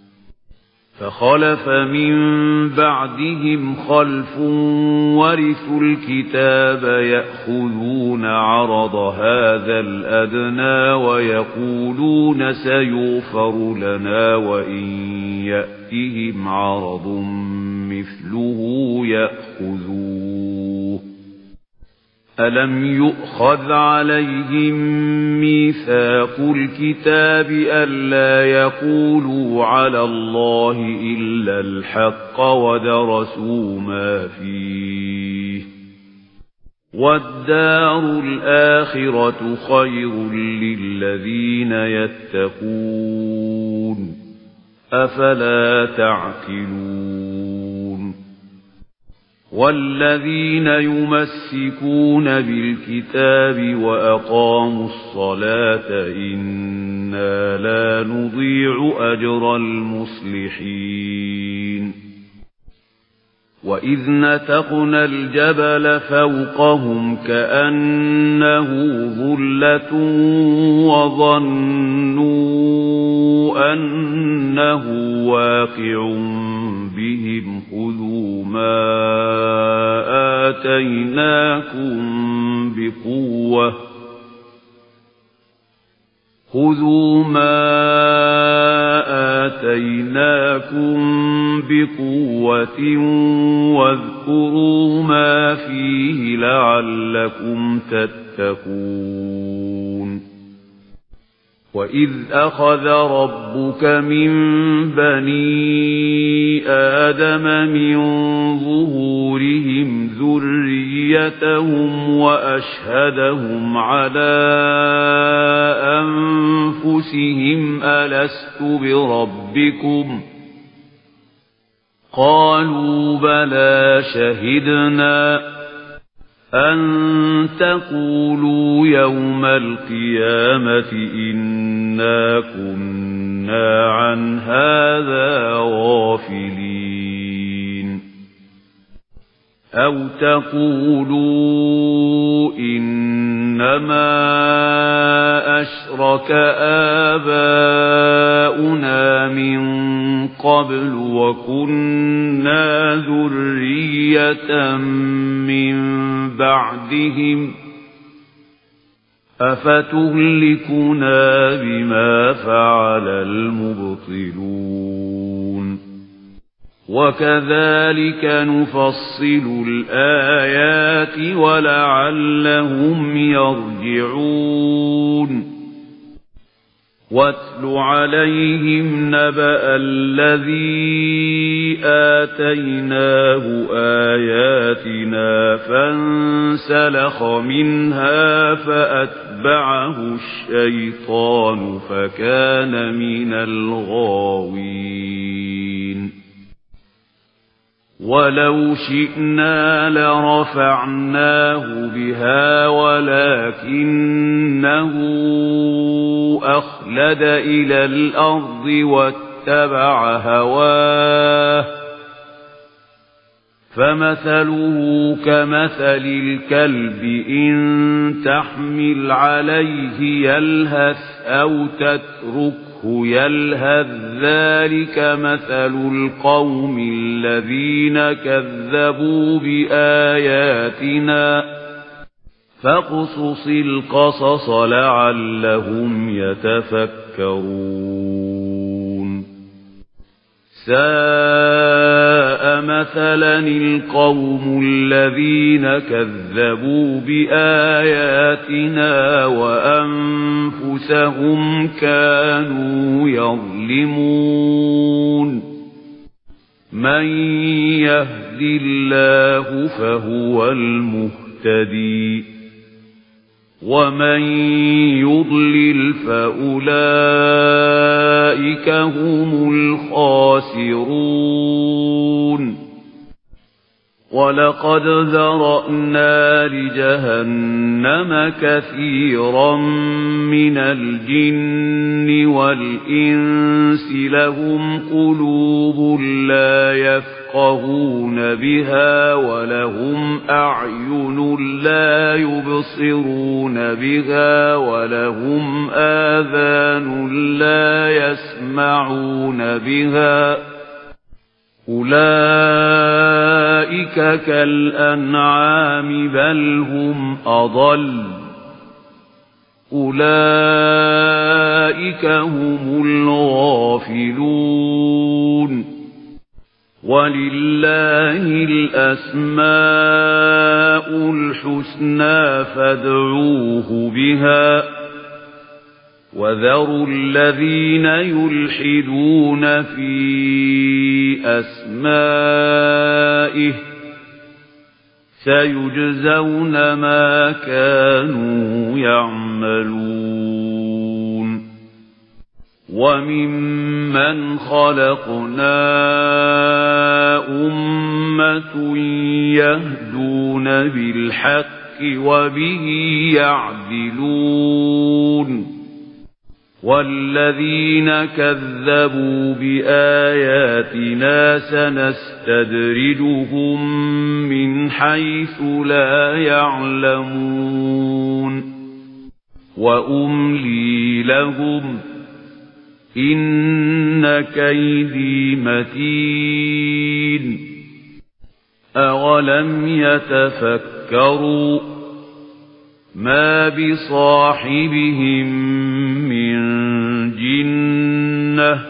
فخلف من بعدهم خلف ورثوا الكتاب يأخذون عرض هذا الأدنى ويقولون سيغفر لنا وإن يأتهم عرض مثله يأخذوه ألم يؤخذ عليهم ميثاق الكتاب ألا يقولوا على الله إلا الحق ودرسوا ما فيه والدار الآخرة خير للذين يتقون أفلا تعقلون والذين يمسكون بالكتاب وأقاموا الصلاة إنا لا نضيع أجر المصلحين وإذ نتقنا الجبل فوقهم كأنه ظلة وظنوا أنه واقع بهم خذوا ما آتيناكم بقوة خذوا ما آتيناكم بقوة واذكروا ما فيه لعلكم تتقون وإذ أخذ ربك من بني آدم من ظهورهم ذريتهم وأشهدهم على أنفسهم ألست بربكم قالوا بلى شهدنا أن تقولوا يوم القيامة إنا كنا عن هذا غافلين أو تقولوا إنما أشرك آباؤنا من قبل وكنا ذرية من بعدهم أفتهلكنا بما فعل المبطلون وكذلك نفصل الآيات ولعلهم يرجعون واتل عليهم نبأ الذي آتيناه آياتنا فانسلخ منها فأتبعه الشيطان فكان من الغاوين ولو شئنا لرفعناه بها ولكنه أخلد إلى الأرض واتبع هواه فمثله كمثل الكلب إن تحمل عليه يلهث أو تتركه يلهث ذلك مثل القوم الذين كذبوا بآياتنا فاقصص القصص لعلهم يتفكرون ساء مثلا القوم الذين كذبوا بآياتنا وأنفسهم كانوا يظلمون من يهد الله فهو المهتدي ومن يضلل فأولئك هم الخاسرون ولقد ذرأنا لجهنم كثيرا من الجن والإنس لهم قلوب لا يفقهون بها ولهم أعين لا يبصرون بها ولهم آذان لا يسمعون بها أولئك كالأنعام بل هم أضل أولئك هم الغافلون ولله الأسماء الحسنى فادعوه بها وذروا الذين يلحدون في أسمائه سيجزون ما كانوا يعملون وممن خلقنا أمة يهدون بالحق وبه يعدلون والذين كذبوا بآياتنا سنستدرجهم من حيث لا يعلمون وأملي لهم إن كيدي متين أولم يتفكروا ما بصاحبهم من جنة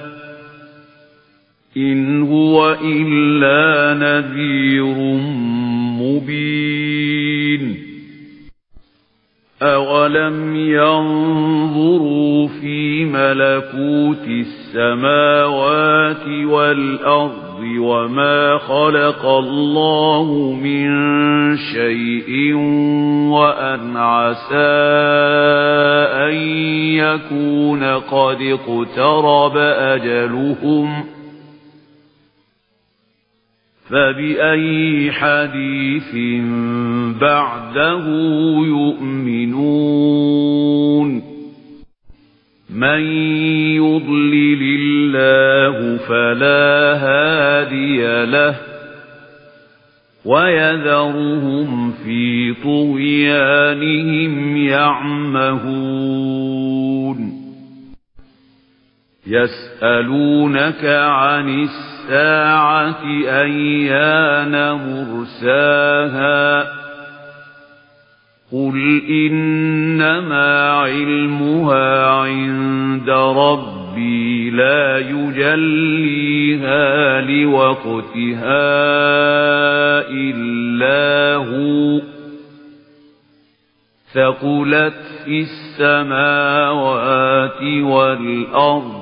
إن هو إلا نذير مبين أولم ينظروا في ملكوت السماوات والأرض وما خلق الله من شيء وأن عسى أن يكون قد اقترب أجلهم فبأي حديث بعده يؤمنون من يضلل الله فلا هادي له ويذرهم في طغيانهم يعمهون يسألونك عن الساعة أيان مرساها قل إنما علمها عند ربي لا يجليها لوقتها إلا هو ثقلت في السماوات والأرض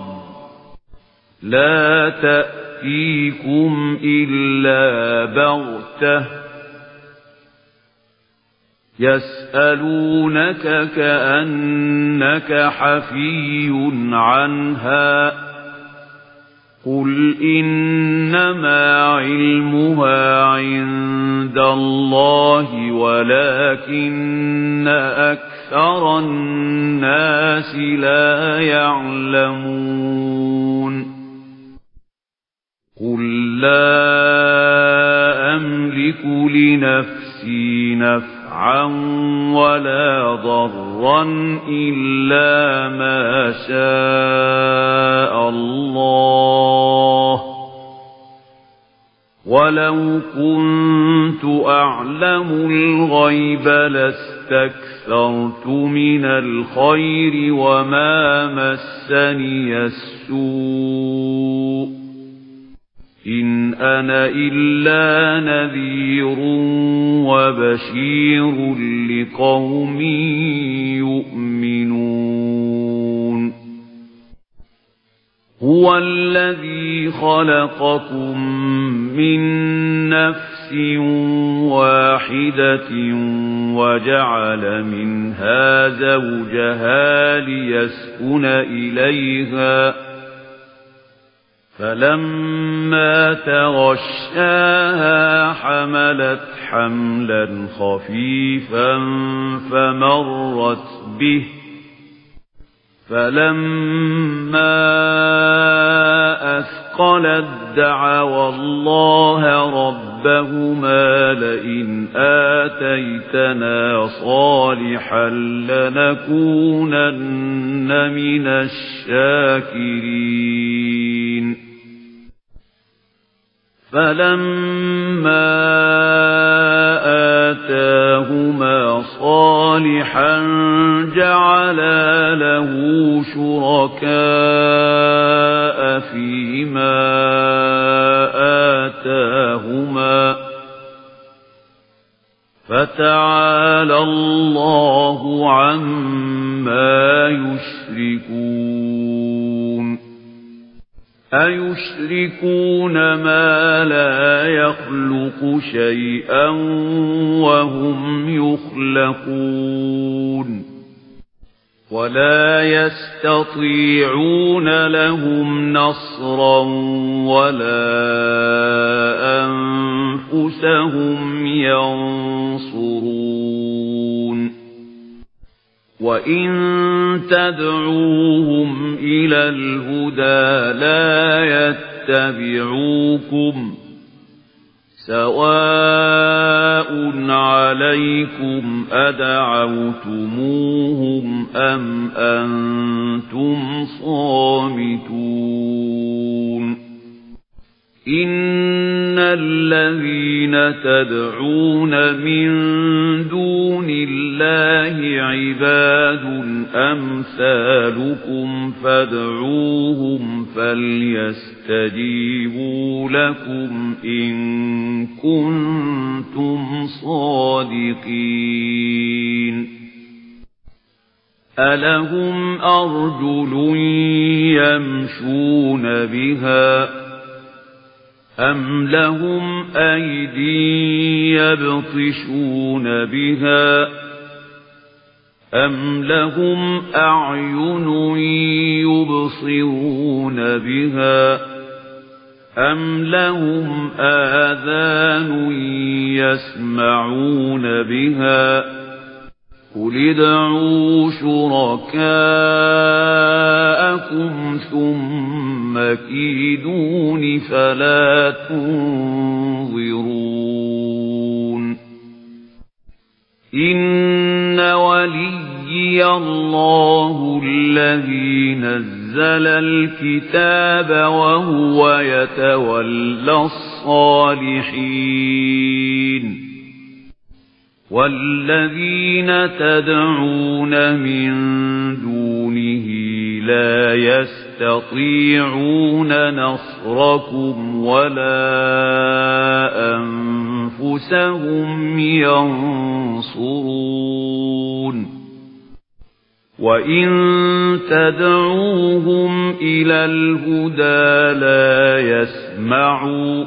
لا تأتيكم إلا بغتة يسألونك كأنك حفي عنها قل إنما علمها عند الله ولكن أكثر الناس لا يعلمون قل لا أملك لنفسي نفعا نفعا ولا ضرا إلا ما شاء الله ولو كنت أعلم الغيب لاستكثرت من الخير وما مسني السوء إن أنا إلا نذير وبشير لقوم يؤمنون هو الذي خلقكم من نفس واحدة وجعل منها زوجها ليسكن إليها فلما تغشاها حملت حملا خفيفا فمرت به فلما أثقلت دعوا الله ربهما لئن آتيتنا صالحا لنكونن من الشاكرين فلما آتاهما صالحا جعلا له شركاء فيما آتاهما فتعالى الله عما يشركون أيشركون ما لا يخلق شيئا وهم يخلقون ولا يستطيعون لهم نصرا ولا أنفسهم ينصرون وإن تدعوهم إلى الهدى لا يتبعوكم سواء عليكم أدعوتموهم أم أنتم صامتون إن الذين تدعون من دون الله عباد أمثالكم فادعوهم فليستجيبوا لكم إن كنتم صادقين ألهم أرجل يمشون بها أم لهم أيدي يبطشون بها أم لهم أعين يبصرون بها أم لهم آذان يسمعون بها قل ادعوا شركاءكم ثم كيدون فلا تنظرون إن وليي الله الذي نزل الكتاب وهو يتولى الصالحين والذين تدعون من دونه لا يستطيعون نصركم ولا أنفسهم ينصرون وإن تدعوهم إلى الهدى لا يسمعوا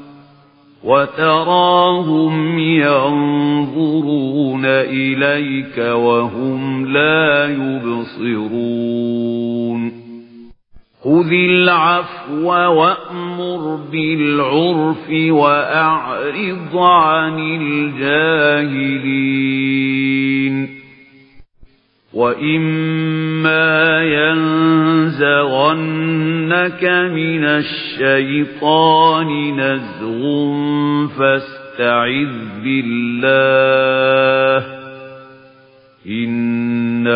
وتراهم ينظرون إليك وهم لا يبصرون خذ العفو وأمر بالعرف وأعرض عن الجاهلين وإما ينزغنك من الشيطان نزغ فاستعذ بالله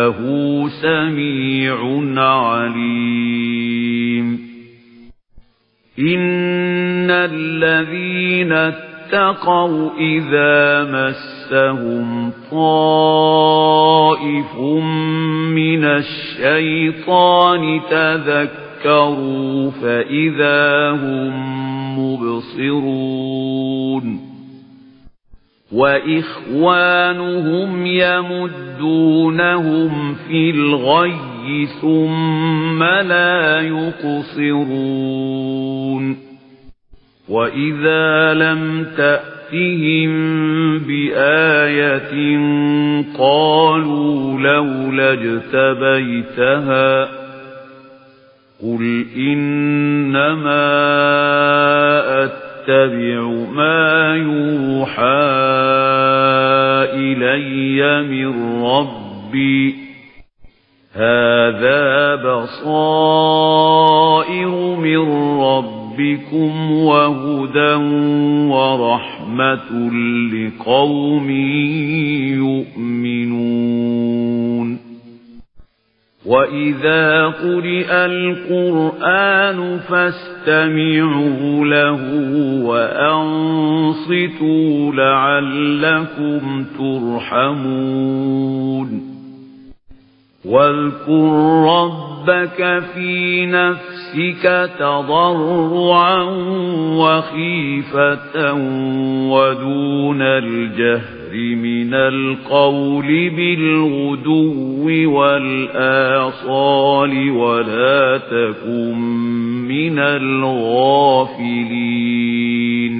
إنه سميع عليم إن الذين اتقوا إذا مسهم طائف من الشيطان تذكروا فإذا هم مبصرون وإخوانهم يمدونهم في الغي ثم لا يقصرون وإذا لم تأتهم بآية قالوا لولا اجتبيتها قل إنما أتبع ما يوحى إلي من ربي هذا بصائر من ربكم وهدى ورحمة لقوم يؤمنون وإذا قرئ القرآن فاستمعوا له وأنصتوا لعلكم ترحمون واذكر ربك في نفسك تضرعا وخيفة ودون الجهر من القول بالغدو والآصال ولا تكن من الغافلين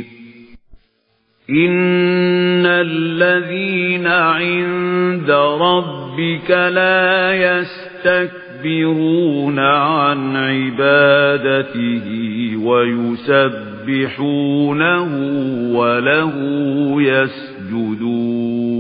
إن الذين عند ربك لا يستكبرون عن عبادته ويسبحونه وله يسجدون